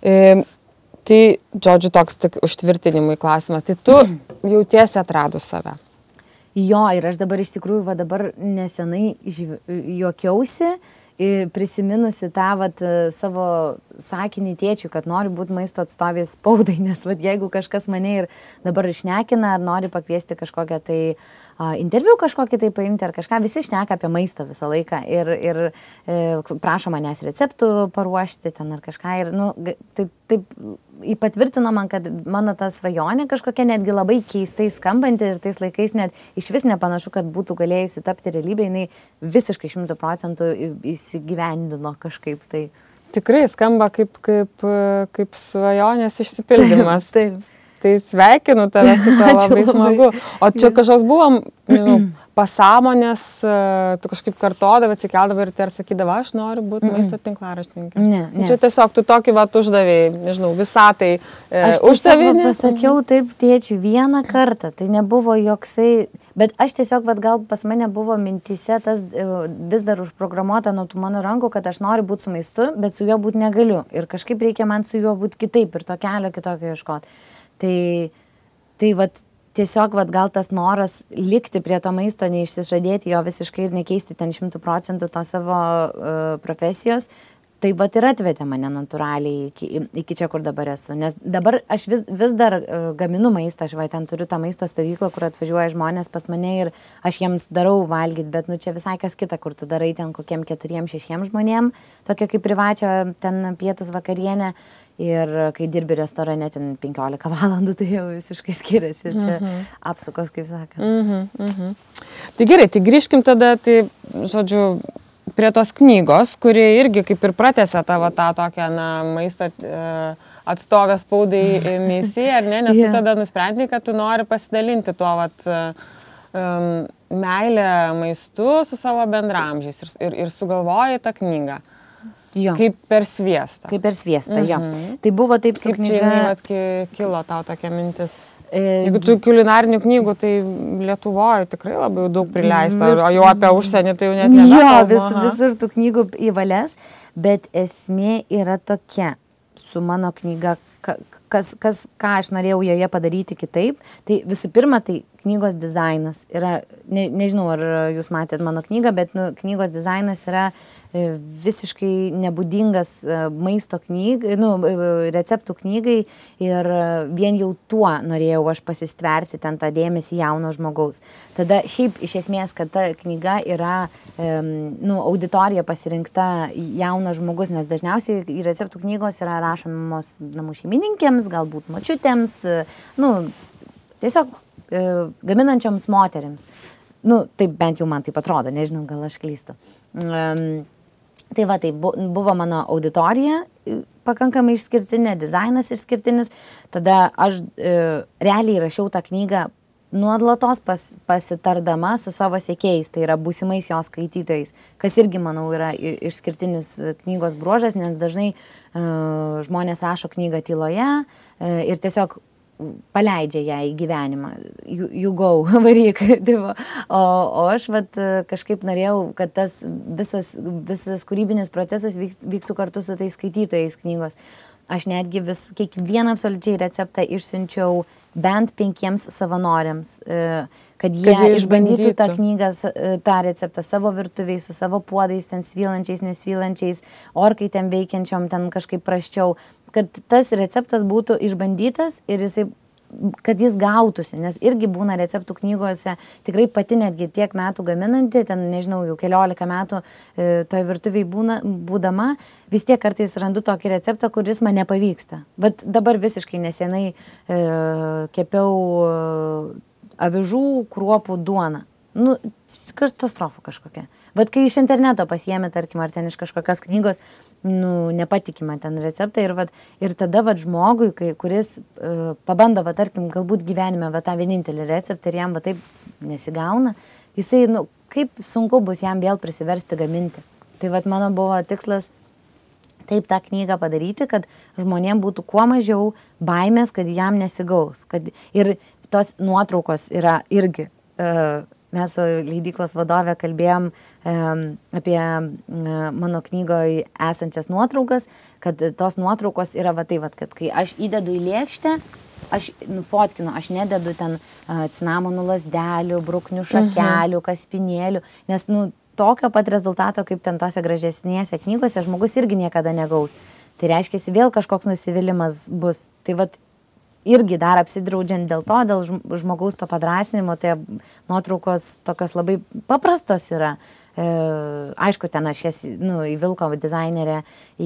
Tai, žodžiu, toks tik užtvirtinimui klausimas. Tai tu jautiesi atradus save? Jo, ir aš dabar iš tikrųjų, dabar nesenai juokiausi, prisiminusi tą savo sakinį tėčiui, kad noriu būti maisto atstovės spaudai, nes jeigu kažkas mane ir dabar išnekina, ar nori pakviesti kažkokią tai interviu kažkokį tai paimti ar kažką, visi šneka apie maistą visą laiką ir prašo manęs receptų paruošti ten ar kažką ir, taip patvirtino man, kad mano ta svajonė kažkokia netgi labai keistai skambanti ir tais laikais net iš vis nepanašu, kad būtų galėjusi tapti realybė, jinai visiškai 100% įsigyvendino kažkaip tai. Tikrai skamba kaip svajonės išsipildymas. Taip. Tai sveikinu tave su to, labai smagu. O čia kažkoks buvo, pasąmonės, tu kažkaip kartodavai, atsikeldavai ir tai sakydavai, aš noriu būti maisto tinklaraštininkė. Ne. Čia tiesiog tu tokį uždavėjai, visatai už savį. Aš pasakiau taip tėčiui vieną kartą, tai nebuvo joksai, bet aš tiesiog, gal pas mane buvo mintise tas vis dar užprogramuota nuo tų mano rankų, kad aš noriu būti su maistu, bet su juo būti negaliu. Ir kažkaip reikia man su juo būti kitaip ir to kelio kitokio ieškoti. Tai tiesiog gal tas noras likti prie to maisto, neišsižadėti jo visiškai ir nekeisti ten 100% to savo profesijos, tai ir atvedė mane natūraliai iki čia, kur dabar esu. Nes dabar aš vis dar gaminu maistą, aš ten turiu tą maisto stovyklą, kur atvažiuoja žmonės pas mane ir aš jiems darau valgyti, bet čia visai kas kita, kur tu darai ten kokiem 4-6 žmonėm, tokia kaip privačio ten pietus vakarienė. Ir kai dirbi restorane ten 15 valandų, tai jau visiškai skiriasi. Čia apsukos, kaip sakant. Tai gerai, tai grįžkim tada, žodžiu, prie tos knygos, kuri irgi kaip ir pratęsia tavo tą tokią, maisto atstovės spaudai misiją, ar ne? Nes tu tada nusprendai, kad tu nori pasidalinti tuo meilę maistu su savo bendramžiais ir sugalvojai tą knygą. Jo. Kaip per sviestą. Kaip per sviestą, jo. Tai buvo taip su knyga. Kaip čia kilo tau tokia mintis? Jeigu tu kulinarinių knygų, tai Lietuvoje tikrai labai daug prileista, o jau apie užsienį tai jau net nebekalbama. Jo, visur tų knygų į valias, bet esmė yra tokia su mano knyga, ką aš norėjau joje padaryti kitaip. Tai visų pirma, tai knygos dizainas yra, nežinau, ar jūs matėt mano knygą, bet knygos dizainas yra visiškai nebūdingas maisto knygai, receptų knygai ir vien jau tuo norėjau aš pasistverti ten tą dėmesį jauno žmogaus. Tada šiaip iš esmės, kad ta knyga yra auditorija pasirinkta jaunas žmogus, nes dažniausiai receptų knygos yra rašomos namų šeimininkėms, galbūt močiutėms, tiesiog gaminančioms moterims. Taip bent jau man taip atrodo, nežinau, gal aš klystu. Tai va, tai buvo mano auditorija pakankamai išskirtinė, dizainas išskirtinis. Tada aš realiai rašiau tą knygą nuolatos pasitardama su savo sekėjais, tai yra būsimais jos skaitytojais, kas irgi, manau, yra išskirtinis knygos bruožas, nes dažnai žmonės rašo knygą tyloje ir tiesiog paleidžia ją į gyvenimą, you go, varyk. O aš kažkaip norėjau, kad tas visas kūrybinis procesas vyktų kartu su tais skaitytojais knygos. Aš netgi kiekvieną absoliučiai receptą išsiunčiau bent 5 savanoriams, kad jie išbandytų tą knygą, tą receptą savo virtuviai, su savo puodais, ten svylančiais, nesvylančiais, orkai ten veikiančiom, ten kažkaip prasčiau, kad tas receptas būtų išbandytas ir kad jis gautųsi, nes irgi būna receptų knygose, tikrai pati netgi tiek metų gaminanti, ten, nežinau, jau 14 metų toj virtuviai būdama, vis tiek kartais randu tokį receptą, kuris man nepavyksta. Bet dabar visiškai nesenai kepiau avižų kruopų duoną. Katastrofa kažkokia. Bet kai iš interneto pasiėmė, tarkim, ar ten iš kažkokios knygos, nepatikima ten receptą ir tada žmogui, kuris pabando, tarkim, galbūt gyvenime tą vienintelį receptą ir jam taip nesigauna, jisai, kaip sunku bus jam vėl prisiversti gaminti. Tai mano buvo tikslas taip tą knygą padaryti, kad žmonėm būtų kuo mažiau baimės, kad jam nesigaus. Ir tos nuotraukos yra irgi. Mes su leidyklos vadove kalbėjom apie mano knygoje esančias nuotraukas, kad tos nuotraukos yra kad kai aš įdedu į lėkštę, aš nufotkinu, aš nededu ten cinamonų lazdelių, bruknių šakelių, kaspinėlių, nes tokio pat rezultato, kaip ten tose gražesnėse knygose, žmogus irgi niekada negaus. Tai reiškia, vėl kažkoks nusivylimas bus. Tai irgi dar apsidraudžiant dėl to, dėl žmogaus to padrasinimo, tai nuotraukos tokios labai paprastos yra. Aišku, ten aš jas įvilko dizainerė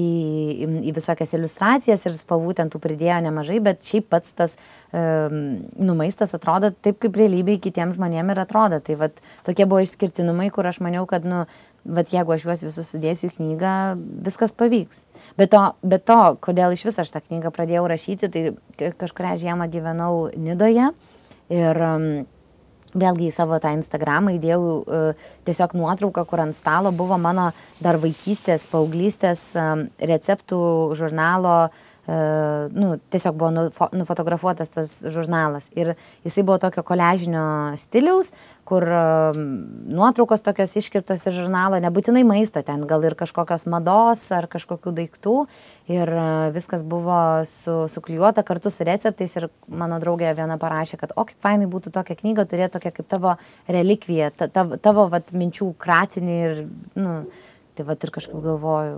į visokias iliustracijas ir spalvų ten tų pridėjo nemažai, bet šiaip pats tas maistas atrodo taip, kaip realybėj kitiems žmonėm ir atrodo. Tai tokie buvo išskirtinumai, kur aš maniau, kad jeigu aš juos visus sudėsiu į knygą, viskas pavyks. Be to, kodėl iš viso aš tą knygą pradėjau rašyti, tai kažkurią žiemą gyvenau Nidoje ir vėlgi į savo tą Instagramą įdėjau tiesiog nuotrauką, kur ant stalo buvo mano dar vaikystės, paauglystės receptų žurnalo, tiesiog buvo nufotografuotas tas žurnalas. Ir jisai buvo tokio koliažinio stiliaus, kur nuotraukos tokios iškirptos iš žurnalo, nebūtinai maisto ten, gal ir kažkokios mados ar kažkokių daiktų. Ir viskas buvo suklijuota kartu su receptais ir mano draugė viena parašė, kad kaip fainai būtų tokią knygą turėti tokia kaip tavo relikvija, tavo minčių kratinį ir, tai ir kažkaip galvoju,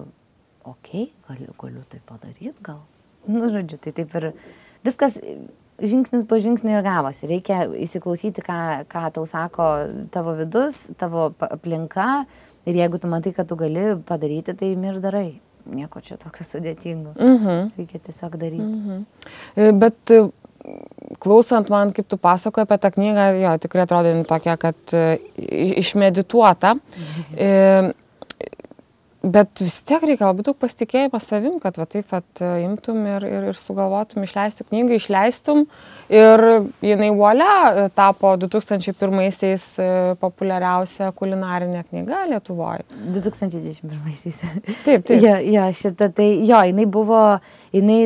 galiu tai padaryti gal. Žodžiu, tai taip ir viskas žingsnis po žingsnio ir gavosi. Reikia įsiklausyti, ką tau sako tavo vidus, tavo aplinka ir jeigu tu matai, kad tu gali padaryti, tai ir darai. Nieko čia tokio sudėtingo. Reikia tiesiog daryti. Bet klausant man, kaip tu pasakoji apie tą knygą, jo, tikrai atrodo tokia, kad išmedituota. Bet vis tiek reikia labai daug pasitikėjimo savim, kad taip imtum ir sugalvotum išleisti knygą, išleistum ir jinai volia tapo 2001-aisiais populiariausia kulinarinė knyga Lietuvoje. 2021-aisiais. Taip. Jo, šita, tai jo, jinai buvo, jinai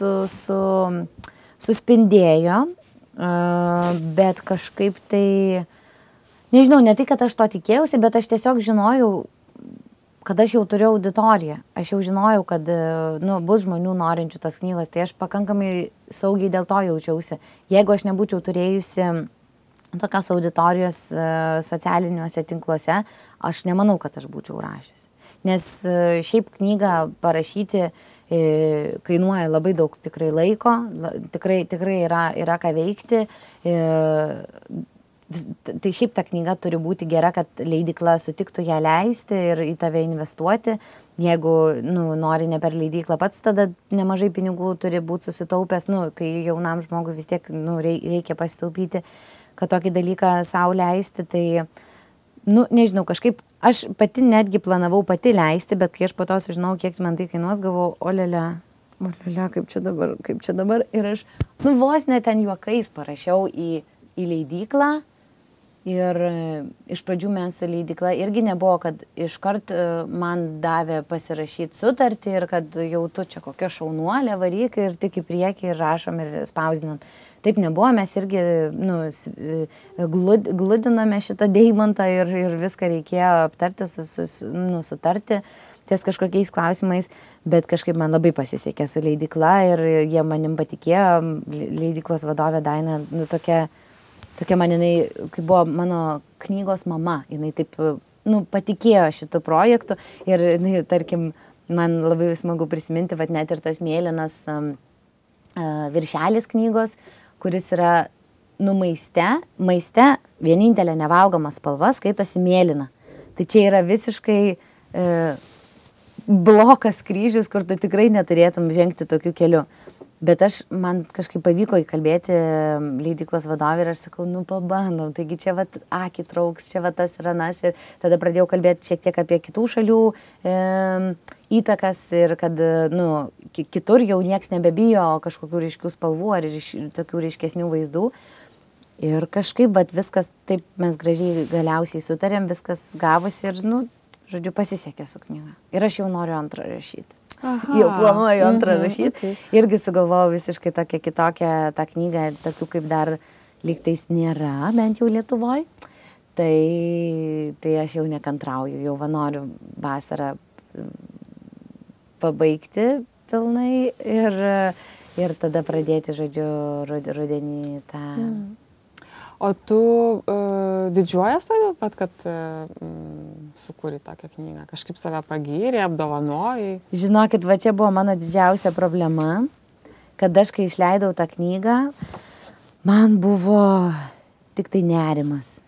suspindėjo, bet kažkaip tai, nežinau, ne tai, kad aš to tikėjausi, bet aš tiesiog žinojau, kad aš jau turiu auditoriją, aš jau žinojau, kad bus žmonių norinčių tos knygos, tai aš pakankamai saugiai dėl to jaučiausi. Jeigu aš nebūčiau turėjusi tokios auditorijos socialiniuose tinkluose, aš nemanau, kad aš būčiau rašiusi. Nes šiaip knygą parašyti kainuoja labai daug tikrai laiko, tikrai yra ką veikti. Tai šiaip ta knyga turi būti gera, kad leidykla sutiktų ją leisti ir į tave investuoti. Jeigu nori ne per leidyklą pats, tada nemažai pinigų turi būti susitaupęs, kai jaunam žmogui vis tiek reikia pasitaupyti, kad tokį dalyką sau leisti. Tai, nežinau, kažkaip aš pati netgi planavau pati leisti, bet kai aš po to sužinau, kiek man tai kainuos, galvojau, olele, kaip čia dabar. Ir aš, vos net ten juokais parašiau į leidyklą. Ir iš pradžių mes su leidykla irgi nebuvo, kad iškart man davė pasirašyti sutartį ir kad jau tu čia kokia šaunuolė varyk ir tik į priekį ir rašom ir spausdinam. Taip nebuvo, mes irgi gludiname šitą deimantą ir viską reikėjo aptarti, sutarti ties kažkokiais klausimais, bet kažkaip man labai pasisekė su leidykla ir jie manim patikėjo, leidyklos vadovė Daina, tokia man jinai, kaip buvo mano knygos mama, jinai taip, patikėjo šitų projektų ir, tarkim, man labai smagu prisiminti, vat net ir tas mėlynas viršelis knygos, kuris yra, maiste vienintelė nevalgoma spalva skaitosi mėlyna. Tai čia yra visiškai blokas kryžius, kur tu tikrai neturėtum žengti tokiu keliu. Bet man kažkaip pavyko įkalbėti leidyklos vadovį ir aš sakau, pabandom, taigi čia akį trauks, čia tas ir anas. Ir tada pradėjau kalbėti šiek tiek apie kitų šalių įtakas ir kad, kitur jau nieks nebebijo kažkokių ryškių spalvų ar tokių ryškesnių vaizdų. Ir kažkaip, viskas taip mes gražiai galiausiai sutarėm, viskas gavosi ir, žodžiu, pasisekė su knyga. Ir aš jau noriu antrą rašyti. Jau planuoju antrą rašyti. Okay. Irgi sugalvojau visiškai tokią kitokią tą knygą, tokių kaip dar lygtais nėra, bent jau Lietuvoj. Tai aš jau nekantrauju, jau noriu vasarą pabaigti pilnai ir tada pradėti, žodžiu, rudenį tą... O tu didžiuojas tave, kad sukūri tokią knygą? Kažkaip save pagyrė, apdovanojai? Žinokit, čia buvo mano didžiausia problema, kad aš, kai išleidau tą knygą, man buvo tik tai nerimas,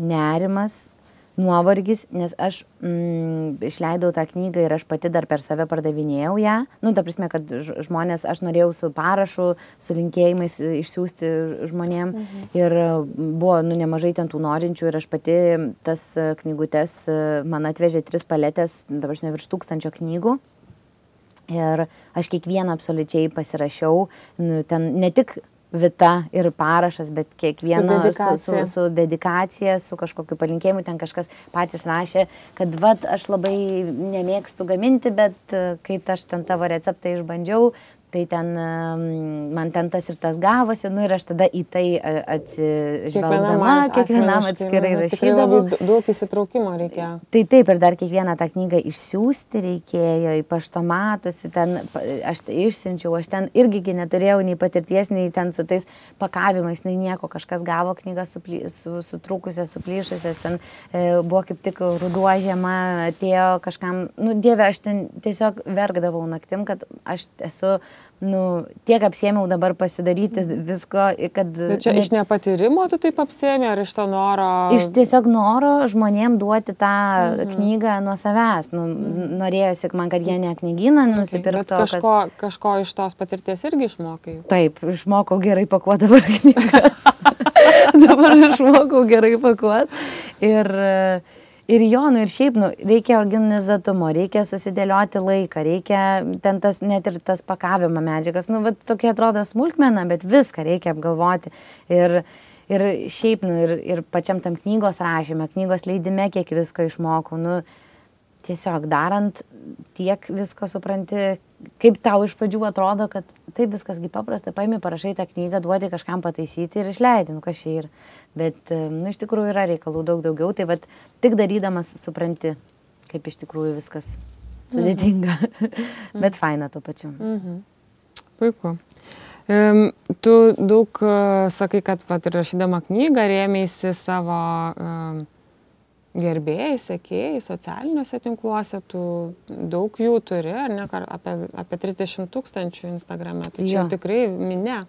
nuovargis, nes aš išleidau tą knygą ir aš pati dar per save pardavinėjau ją. Ta prasme, kad žmonės, aš norėjau su parašu, su linkėjimais išsiųsti žmonėm ir buvo nemažai ten tų norinčių ir aš pati tas knygutes, man atvežė 3 paletės, dabar aš virš 1000 knygų. Ir aš kiekvieną absoliučiai pasirašiau, ten ne tik vita ir parašas, bet kiekvieno su dedikacija, su kažkokiu palinkėjimu, ten kažkas patys rašė, kad aš labai nemėgstu gaminti, bet kai aš ten tavo receptą išbandžiau, tai ten man ten tas ir tas gavosi, ir aš tada į tai atsižvelgdama, kiekvienam atskirai rašydavau. Tikrai labai daug įsitraukimo reikėjo. Tai taip, ir dar kiekvieną tą knygą išsiųsti reikėjo į paštomatus, ten aš tai išsiunčiau, aš ten irgi neturėjau nei patirties, nei ten su tais pakavimais, nei nieko, kažkas gavo knygą sutrūkusias, suplyšusias, ten buvo kaip tik ruduo žiema, atėjo kažkam, Dieve, aš ten tiesiog verkdavau naktim, kad aš esu tiek apsėmiau dabar pasidaryti visko, kad... Bet čia iš nepatyrimo tu taip apsėmė, ar iš to noro... Iš tiesiog noro žmonėm duoti tą knygą nuo savęs. Norėjosi man, kad jie ne knygyną nusipirktų. Bet kažko iš tos patirties irgi išmokai? Taip, išmokau gerai pakuoti dabar knygas. Dabar išmokau gerai pakuoti. Ir ir šiaip, reikia organizatumo, reikia susidėlioti laiką, reikia ten net ir tas pakavimo medžiagas, tokia atrodo smulkmena, bet viską reikia apgalvoti. Ir šiaip, ir pačiam tam knygos rašyme, knygos leidime, kiek visko išmokau, tiesiog darant tiek visko supranti, kaip tau iš pradžių atrodo, kad taip viskasgi paprasta, paimi, parašai tą knygą, duodi kažkam pataisyti ir išleidi, kas čia yra. Bet, iš tikrųjų yra reikalų daug daugiau, tai tik darydamas supranti, kaip iš tikrųjų viskas sudėtinga, bet faina tuo pačiu. Puiku. Tu daug sakai, kad pat rašydama knygą rėmėsi savo gerbėjai, sekėjai, socialiniuose tinkluose, tu daug jų turi, ar ne, apie 30 000 Instagrame, tai čia tikrai minė.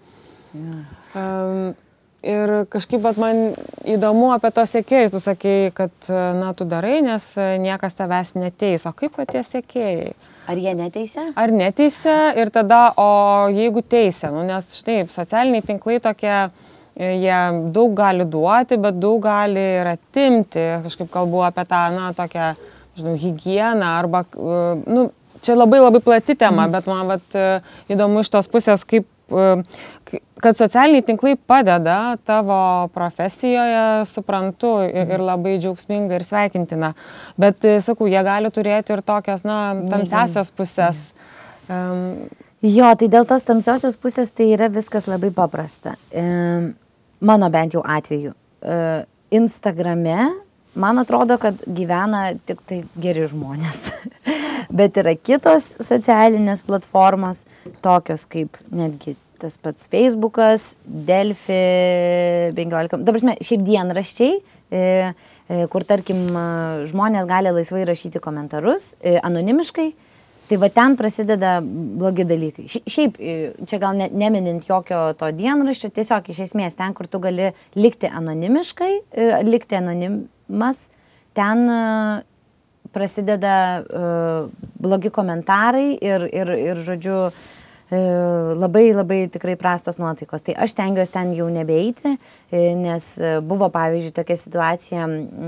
Ir kažkaip man įdomu apie tos sekėjus, tu sakei, kad na, tu darai, nes niekas tavęs neteis, o kaip tie sekėjai? Ar jie neteisia? Ar neteisia ir tada, o jeigu teisia, nu, nes štai, socialiniai tinklai tokie, jie daug gali duoti, bet daug gali ir atimti, kažkaip kalbu apie tą, na, tokią, žinau, higieną arba, nu, čia labai plati tema, bet man įdomu iš tos pusės, kaip kad socialiniai tinklai padeda tavo profesijoje, suprantu, ir labai džiaugsminga ir sveikintina. Bet, sakau, jie gali turėti ir tokias, na, tamsiasios pusės. Jo, tai dėl tos tamsiosios pusės tai yra viskas labai paprasta. Mano bent jau atveju. Instagrame, man atrodo, kad gyvena tik tai geri žmonės. Bet yra kitos socialinės platformos, tokios kaip netgi tas pats Facebookas, Delfi, 15, ta prasme, šiaip dienraščiai, kur, tarkim, žmonės gali laisvai rašyti komentarus, anonimiškai, tai va ten prasideda blogi dalykai. Šiaip, čia gal neminint jokio to dienraščio, tiesiog iš esmės ten, kur tu gali likti anonimiškai, likti anonimas, ten prasideda blogi komentarai ir žodžiu, labai tikrai prastos nuotaikos. Tai aš stengiuosi ten jau nebeiti, nes buvo, pavyzdžiui, tokia situacija,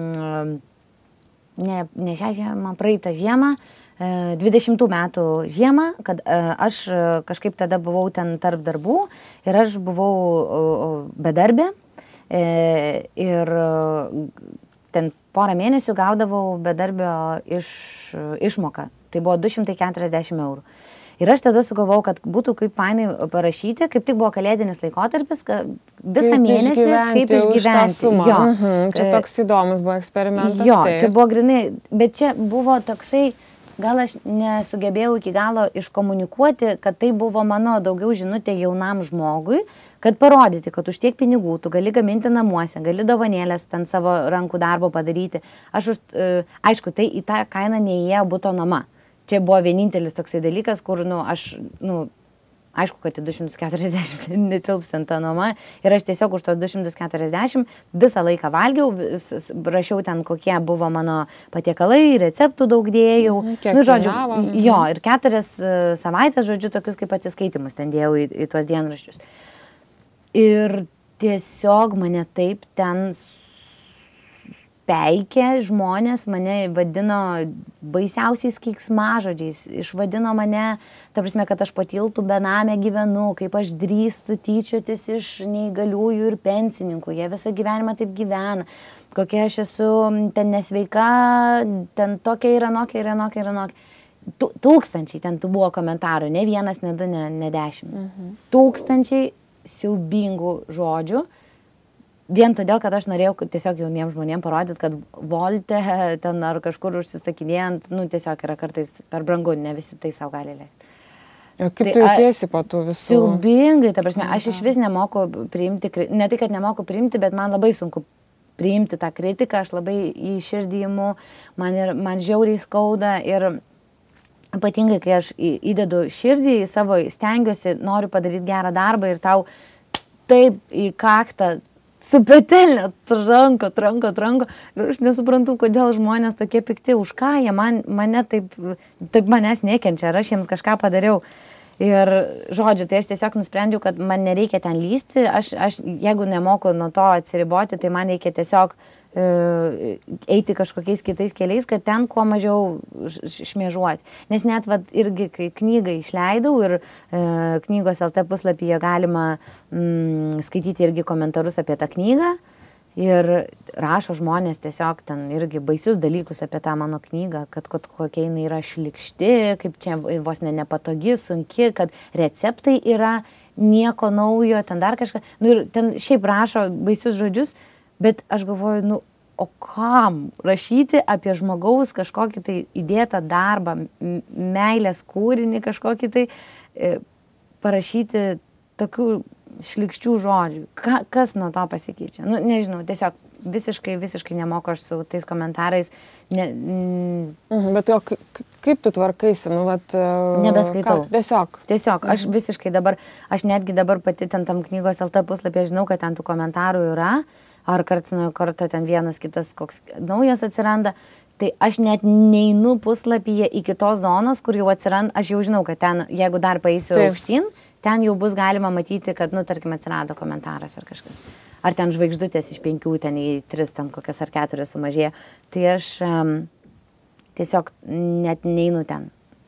ne šią žiemą, praeitą žiemą, 20 metų žiemą, kad aš kažkaip tada buvau ten tarp darbų ir aš buvau bedarbė ir ten porą mėnesių gaudavau bedarbio išmoką. Tai buvo 240 eurų. Ir aš tada sugalvojau, kad būtų kaip fainai parašyti, kaip tik buvo kalėdinis laikotarpis, visą mėnesį kaip išgyventi. Jo. Čia toks įdomus buvo eksperimentas. Jo, čia buvo grinai, bet čia buvo toksai, gal aš nesugebėjau iki galo iškomunikuoti, kad tai buvo mano daugiau žinutė jaunam žmogui, kad parodyti, kad už tiek pinigų tu gali gaminti namuose, gali dovanėlės ten savo rankų darbo padaryti. Aišku, tai į tą kainą neįėjo buto nuoma. Čia buvo vienintelis toksai dalykas, kur, aišku, kad 240 netilps ant tą nuomą ir aš tiesiog už tos 240 visą laiką valgiau, rašiau ten, kokie buvo mano patiekalai, receptų daug dėjau. Jo, ir 4 savaitės, žodžiu, tokius kaip atsiskaitimus ten dėjau į tuos dienraščius. Ir tiesiog mane taip ten peikė žmonės, mane vadino baisiausiais keiksmažodžiais, išvadino mane, ta prasme, kad aš po tiltų benamė gyvenu, kaip aš drįstu tyčiotis iš neįgaliųjų ir pensininkų, jie visą gyvenimą taip gyvena, kokia aš esu ten nesveika, ten tokia ir anokia. Tūkstančiai ten buvo komentarų, ne vienas, ne 2, ne 10. Tūkstančiai siaubingų žodžių. Vien todėl, kad aš norėjau tiesiog jauniems žmonėms parodyti, kad Volte ten ar kažkur užsisakinėjant, tiesiog yra kartais per brangu, ne visi tai savo gali leisti. Ir kaip tu jautiesi po tų visų? Siaubingai, ta prasme, aš iš vis nemoku priimti, ne tai, kad nemoku priimti, bet man labai sunku priimti tą kritiką, aš labai į širdį imu, man žiauriai skauda ir ypatingai, kai aš įdedu širdį į savo, stengiuosi, noriu padaryti gerą darbą ir tau taip į kaktą su petelne tranko. Ir aš nesuprantu, kodėl žmonės tokie pikti, už ką jie mane taip manęs nekenčia, ar aš jiems kažką padariau. Ir žodžiu, tai aš tiesiog nusprendžiau, kad man nereikia ten lysti, aš jeigu nemoku nuo to atsiriboti, tai man reikia tiesiog eiti kažkokiais kitais keliais, kad ten kuo mažiau šmėžuoti. Nes net irgi, kai knygą išleidau ir knygos LT puslapyje galima skaityti irgi komentarus apie tą knygą ir rašo žmonės tiesiog ten irgi baisius dalykus apie tą mano knygą, kad kokia jinai yra šlikšti, kaip čia vos nepatogi, sunki, kad receptai yra nieko naujo, ten dar kažką. Ir ten šiaip rašo baisius žodžius, bet aš galvoju, o kam rašyti apie žmogaus kažkokį tai įdėtą darbą, meilės kūrinį kažkokį tai, parašyti tokių šlikščių žodžių. Kas nuo to pasikeičia? Nu, nežinau, tiesiog visiškai nemoku aš su tais komentarais. Bet jo, kaip tu tvarkaisi? Nu, vat, nebeskaitau. Tiesiog. Aš visiškai dabar, aš netgi dabar pati ten tam knygos LT puslapyje žinau, kad ten tų komentarų yra, ar karts nuo karto ten vienas kitas koks naujas atsiranda. Tai aš net neinu puslapyje iki tos zonos, kur jau atsiranda, aš jau žinau, kad ten, jeigu dar paeisiu aukštyn, ten jau bus galima matyti, kad, nu, tarkim, atsirado komentaras ar kažkas. Ar ten žvaigždutės iš 5, ten į 3, ten kokias ar 4 sumažėjo. Tai aš tiesiog net neinu ten.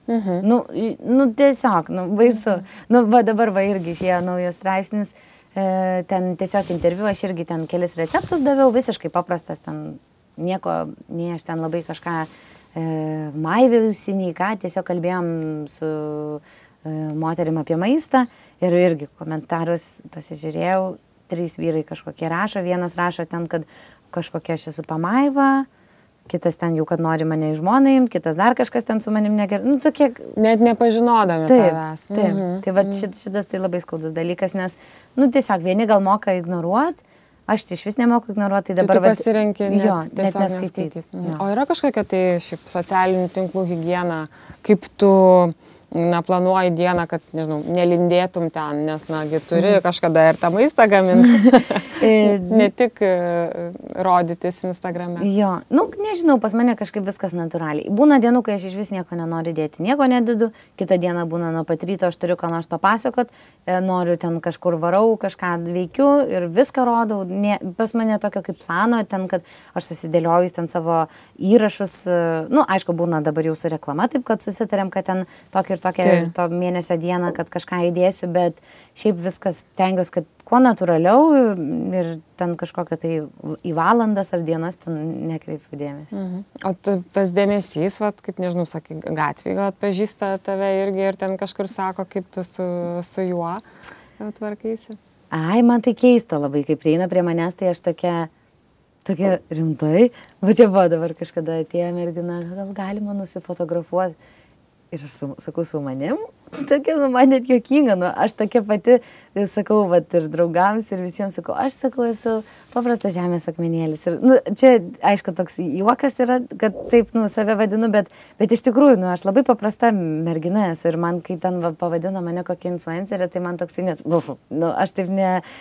Nu, tiesiog, baisu. Nu, va dabar irgi išėjo naujas straipsnis. Ten tiesiog interviu, aš irgi ten kelis receptus daviau, visiškai paprastas, ten nieko, nei aš ten labai kažką maiviausi, nei ką, tiesiog kalbėjom su moterim apie maistą ir irgi komentarus pasižiūrėjau, 3 vyrai kažkokie rašo, vienas rašo ten, kad kažkokia aš esu pamaiva, kitas ten jau, kad nori mane į žmoną imti, kitas dar kažkas ten su manim negerai, nu tokie... Net nepažinodami tavęs. Taip, tai va šitas tai labai skaudus dalykas, nes, nu tiesiog vieni gal moka ignoruoti, aš iš vis nemoku ignoruoti, tai dabar... Tu pasirenki net neskaityti. O yra kažkokia tai šiaip socialinių tinklų higiena, kaip tu... planuoji dieną, kad, nežinau, nelindėtum ten, nes, nagi, turi kažkada ir tą maistą gaminti, ne tik rodytis Instagrame. Jo, nu, nežinau, pas mane kažkaip viskas natūraliai. Būna dienų, kai aš iš vis nieko nenoriu dėti, nieko nededu, kitą dieną būna nuo pat ryto, aš turiu ką nors papasakot, noriu ten kažkur varau, kažką veikiu ir viską rodau. Pas mane tokio kaip plano, ten, kad aš susidėliojus ten savo įrašus, nu, aišku, būna dabar jau su reklama, taip, kad susitarėm, kad ten tokia to mėnesio dieną, kad kažką įdėsiu, bet šiaip viskas tengiuosi, kad kuo natūraliau ir ten kažkokio tai į valandas ar dienas ten nekreipiu dėmesį. O tas dėmesys, vat, kaip nežinau, sakai, gatvėje gal atpažįsta tave irgi ir ten kažkur sako, kaip tu su juo tvarkaisi? Ai, man tai keista labai, kai prieina prie manęs, tai aš tokia rimtai, va čia buvo dabar kažkada atėjo mergina, gal galima nusifotografuoti. Ir aš sakau, su manim, tokia, man net juokinga, aš tokia pati, sakau, vat, ir draugams, ir visiems sakau, aš sakau, esu paprastas žemės akmenėlis. Ir, čia, aišku, toks juokas yra, kad taip, save vadinu, bet iš tikrųjų, aš labai paprasta mergina esu ir man, kai ten pavadino mane kokia influencerė, tai man toksai net, aš taip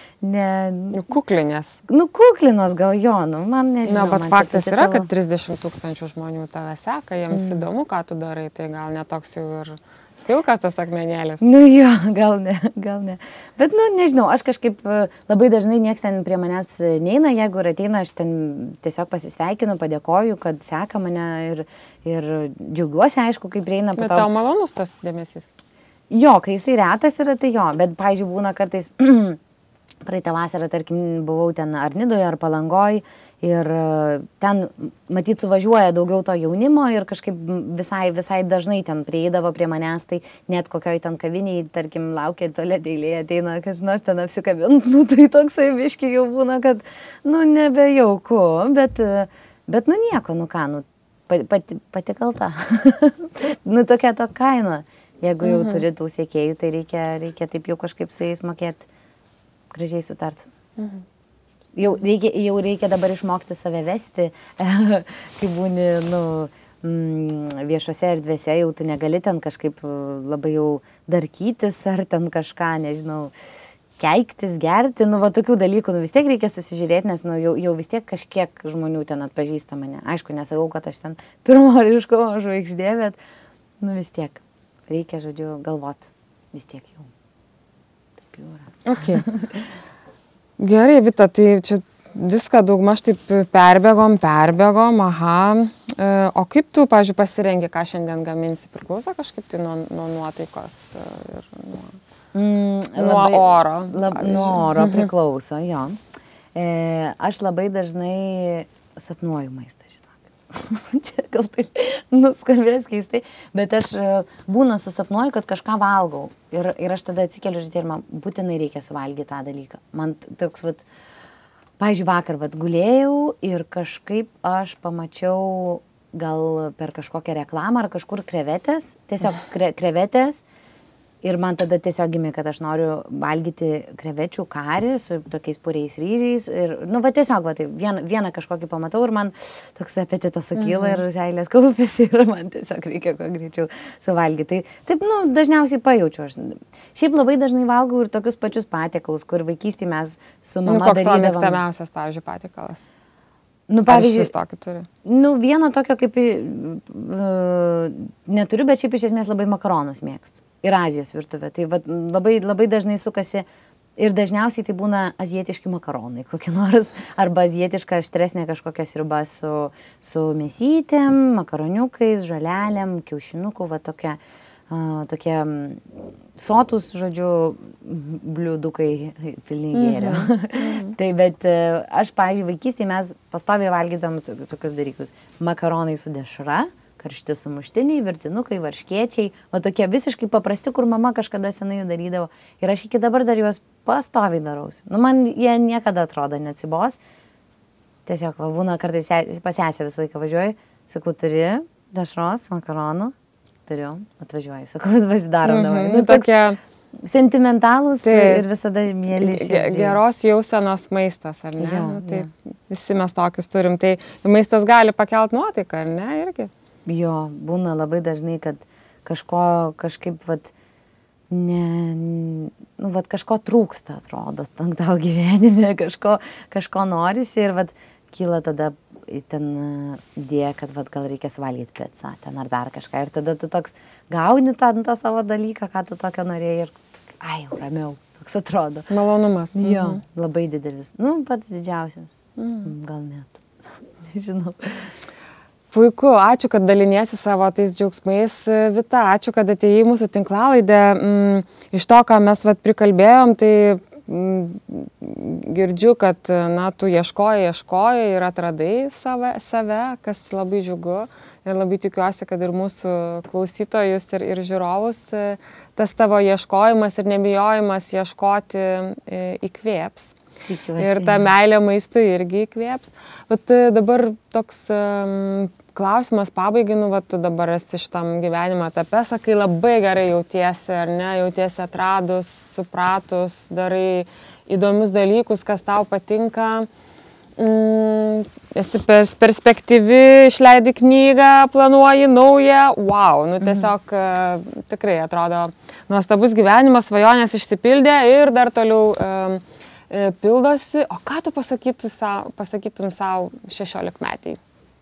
Kuklinės. Kuklinos gal jo, man nežinau. Bet faktas yra, kad 30 000 žmonių tave seka, jiems įdomu, ką tu darai, tai gal netoks jau ir pilkas tas akmenėlis. Jo, gal ne. Bet, nežinau, aš kažkaip labai dažnai nieks ten prie manęs neina, jeigu ir ateina, aš ten tiesiog pasisveikinu, padėkoju, kad seka mane ir džiaugiuosi, aišku, kai prieina. Bet tau malonus tas dėmesys? Jo, kai jisai retas yra, tai jo, bet, pavyzdžiui, būna kartais, praeitą vasarą, tarkim, buvau ten ar Nidoje, ar Palangoj. Ir ten, matyt, suvažiuoja daugiau to jaunimo ir kažkaip visai dažnai ten prieidavo prie manęs, tai net kokioj ten kaviniai, tarkim, laukia tualetė eilėje, ateina, kas nors ten apsikabint, tai toksai biški jau būna, kad, nebejauku, bet nieko, pati kalta. Tokia to kaina. Jeigu jau turi tų sekėjų, tai reikia taip jau kažkaip su jais mokėti, gražiai sutart. Jau reikia dabar išmokti save vesti, kai būni, viešose erdvėse, jau tu negali ten kažkaip labai jau darkytis ar ten kažką, nežinau, keiktis, gerti, tokių dalykų, vis tiek reikia susižiūrėti, nes, jau vis tiek kažkiek žmonių ten atpažįsta mane. Aišku, nesakau, kad aš ten pirmo ryškumo žvaigždė, bet, vis tiek reikia, žodžiu, galvoti, vis tiek jau. Taip jau yra. Okay. Gerai, Vita, tai čia viską daugmaž taip perbėgom, aha. O kaip tu, pavyzdžiui, pasirengi, ką šiandien gaminsi, priklauso kažkaip tai nuo nuotaikos ir nuo oro? Nuo oro priklauso, jo. Aš labai dažnai sapnuoju maistą, čia gal taip nuskambės keistai, bet aš būna susapnuoju, kad kažką valgau ir aš tada atsikeliu ir man būtinai reikia suvalgyti tą dalyką. Man toks, pavyzdžiui, vakar gulėjau ir kažkaip aš pamačiau gal per kažkokią reklamą ar kažkur krevetės, tiesiog krevetės Ir man tada tiesiog gimė, kad aš noriu valgyti krevečių karį su tokiais puriais ryžiais. Ir, tiesiog, tai vieną kažkokį pamatau ir man toks apetitas sukyla ir seilės kaupiasi ir man tiesiog reikia kuo greičiau suvalgyti. Tai taip, dažniausiai pajaučiu aš. Šiaip labai dažnai valgau ir tokius pačius patiekalus, kur vaikystėje mes su mama darydavom. Koks tavo mėgstamiausias, pavyzdžiui, patiekalas? Pavyzdžiui, tokį turi? Vieno tokio kaip neturiu, bet šiaip iš esmės labai makaronus mėgstu. Ir Azijos virtuvė. Tai labai, labai dažnai sukasi ir dažniausiai tai būna azijietiški makaronai kokie nors, arba azijietiška aštresnė kažkokia sriuba su mėsytėm, makaroniukais, žolelėm, kiaušinukų, tokie sotus, žodžiu, bliūdukai pilni gėrio. Tai bet aš, pavyzdžiui, vaikystėje mes pastoviai valgydam tokius dalykus. Makaronai su dešra, karšti sumuštiniai, virtinukai, varškėčiai, tokie visiškai paprasti, kur mama kažkada senai jų darydavo. Ir aš iki dabar dar juos pastoviai darausi. Man jie niekada atrodo neatsibos. Tiesiog būna kartais pas sesę visą laiką važiuoju, sakau, turi dešros, makaronų? Turiu, atvažiuoju, sakau, pasidarom davai. Tokie sentimentalūs ir visada mėly širdžiai. Geros jausenos maistas, ar ne? Visi mes tokius turim. Tai maistas gali pakelt nuotaiką, ar ne, irgi? Jo, būna labai dažnai, kad kažkaip, kažko trūksta, atrodo, tau gyvenime, kažko norisi ir, kyla tada ten idėja, kad, gal reikia suvalgyti pizzą, ten ar dar kažką. Ir tada tu toks gauni tą savo dalyką, ką tu tokio norėjai ir, ramiau, toks atrodo. Malonumas. Jo, labai didelis. Pats didžiausias. Gal net. Nežinau. Puiku, ačiū, kad daliniesi savo tais džiaugsmais, Vita, ačiū, kad atėjai į mūsų tinklalaidę. Iš to, ką mes prikalbėjom, tai girdžiu, kad tu ieškojai ir atradai save, kas labai džiugu. Ir labai tikiuosi, kad ir mūsų klausytojus ir žiūrovus tas tavo ieškojimas ir nebijojimas ieškoti įkvėps. Tikiuosi. Ir ta meilė maistui irgi įkvėps. Bet dabar toks klausimas pabaigai, tu dabar esi šitam gyvenimo etape, sakai, labai gerai jautiesi, ar ne, jautiesi atradus, supratus, darai įdomius dalykus, kas tau patinka, esi perspektyvi, išleidi knygą, planuoji naują, wow, tiesiog tikrai atrodo nuostabus gyvenimas, svajonės išsipildė ir dar toliau pildosi. O ką tu pasakytum savo 16 metai?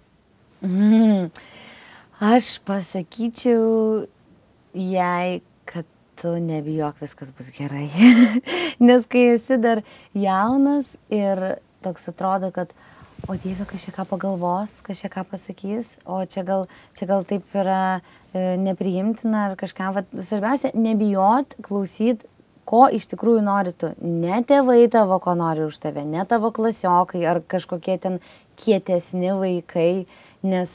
Aš pasakyčiau jai, kad tu nebijok, viskas bus gerai. Nes kai esi dar jaunas ir toks atrodo, kad o Dieve, kas čia ką pagalvos, kas čia ką pasakys, o čia gal taip yra nepriimtina ar kažką. Svarbiausia, nebijot, klausyt, ko iš tikrųjų nori tu. Ne tėvai tavo, ko nori už tave, ne tavo klasiokai ar kažkokie ten kietesni vaikai, nes,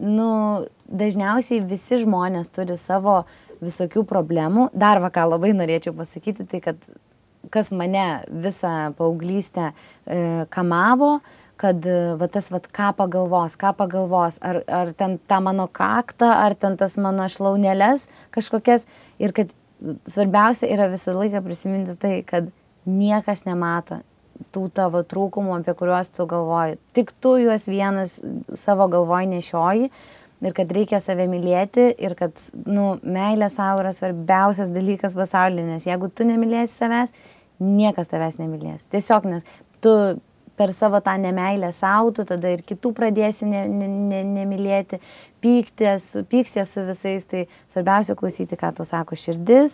dažniausiai visi žmonės turi savo visokių problemų. Dar ką labai norėčiau pasakyti, tai kad kas mane visą paauglystę kamavo, kad tas ką pagalvos, ar ten tą mano kaktą, ar ten tas mano šlaunėles kažkokias, ir kad svarbiausia yra visą laiką prisiminti tai, kad niekas nemato tų tavo trūkumų, apie kuriuos tu galvoji. Tik tu juos vienas savo galvoj nešioji ir kad reikia save mylėti ir kad, meilė savo yra svarbiausias dalykas pasaulyje, nes jeigu tu nemylėsi savęs, niekas tavęs nemylės. Tiesiog, nes tu per savo tą nemeilę savo, tu tada ir kitų pradėsi nemylėti, pyksies su visais, tai svarbiausia klausyti, ką tau sako širdis,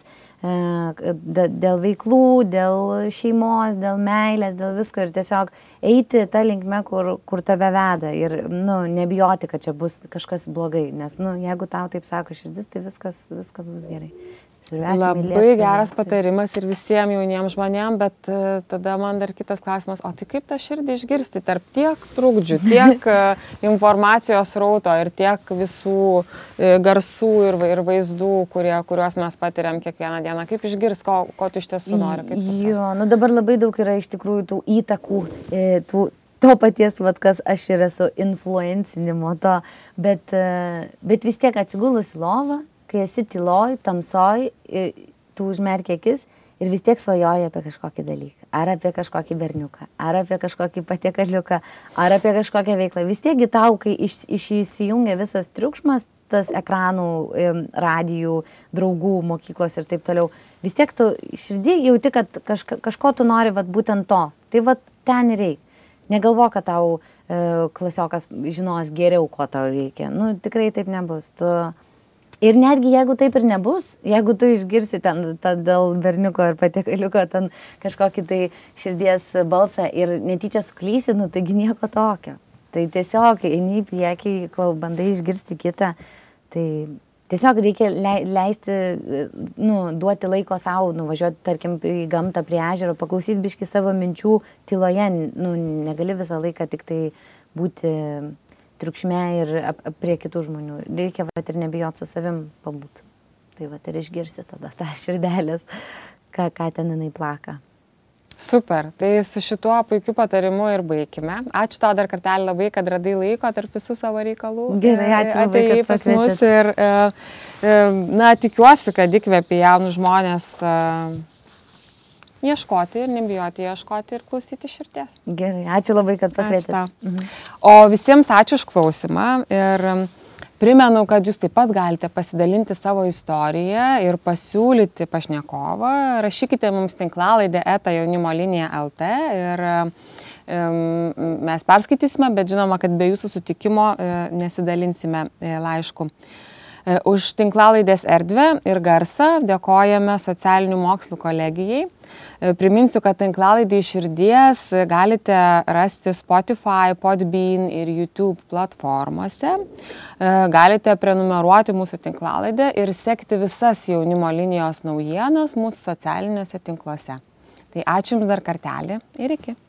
dėl veiklų, dėl šeimos, dėl meilės, dėl visko ir tiesiog eiti tą linkme, kur tave veda ir nebijoti, kad čia bus kažkas blogai, nes jeigu tau taip sako širdis, tai viskas bus gerai. Labai geras patarimas ir visiems jauniems žmonėms, bet tada man dar kitas klausimas, o tai kaip tą širdį išgirsti tarp tiek trukdžių, tiek informacijos rauto ir tiek visų garsų ir vaizdų, kuriuos mes patiriam kiekvieną dieną, kaip išgirsti, ko tu iš tiesų nori, kaip suprasti? Jo, dabar labai daug yra iš tikrųjų tų įtakų, to paties, kas aš ir esu, influencinimo to, bet vis tiek atsigulus į lovą, kai esi tyloj, tamsoj, tu užmerki akis ir vis tiek svajoji apie kažkokį dalyką. Ar apie kažkokį berniuką, ar apie kažkokį patiekaliuką, ar apie kažkokią veiklą. Vis tiekgi tau, kai įsijungia visas triukšmas, tas ekranų, radijų, draugų, mokyklos ir taip toliau, vis tiek tu širdį jauti, kad kažko tu nori vat, būtent to. Tai vat ten ir reikia. Negalvo, kad tau klasiokas žinos geriau, ko tau reikia. Nu, tikrai taip nebus. Ir netgi jeigu taip ir nebus, jeigu tu išgirsi ten dėl berniuko ir patiekaliuko ten kažkokį tai širdies balsą ir netyčia suklysi, nu, taigi nieko tokio. Tai tiesiog eini į priekį, kol bandai išgirsti kitą. Tai tiesiog reikia leisti, duoti laiko savo, nuvažiuoti, tarkim, į gamtą prie ežero, paklausyti biški savo minčių tyloje. Negali visą laiką tik tai būti triukšme ir prie kitų žmonių. Reikia ir nebijoti su savim pabūti. Tai ir išgirsi tada tą širdelės, ką ten jinai plaka. Super, tai su šituo puikiu patarimu ir baigime. Ačiū tau dar kartelį labai, kad radai laiko tarp visų savo reikalų. Gerai, ačiū labai, kad pas mus ir tikiuosi, kad įkvėpi jaunus žmonės ieškoti ir nebijoti ieškoti ir klausyti širdies. Gerai, ačiū labai, kad pakvietėte. O visiems ačiū už klausimą ir primenu, kad jūs taip pat galite pasidalinti savo istoriją ir pasiūlyti pašnekovą. Rašykite mums tinklalaidę @jaunimolinija.lt ir mes perskaitysime, bet žinoma, kad be jūsų sutikimo nesidalinsime laišku. Už tinklalaidės erdvę ir garsą dėkojame Socialinių mokslų kolegijai. Priminsiu, kad tinklalaidį iš širdies galite rasti Spotify, Podbean ir YouTube platformose. Galite prenumeruoti mūsų tinklalaidę ir sekti visas jaunimo linijos naujienas mūsų socialiniuose tinkluose. Tai ačiū Jums dar kartelį ir iki.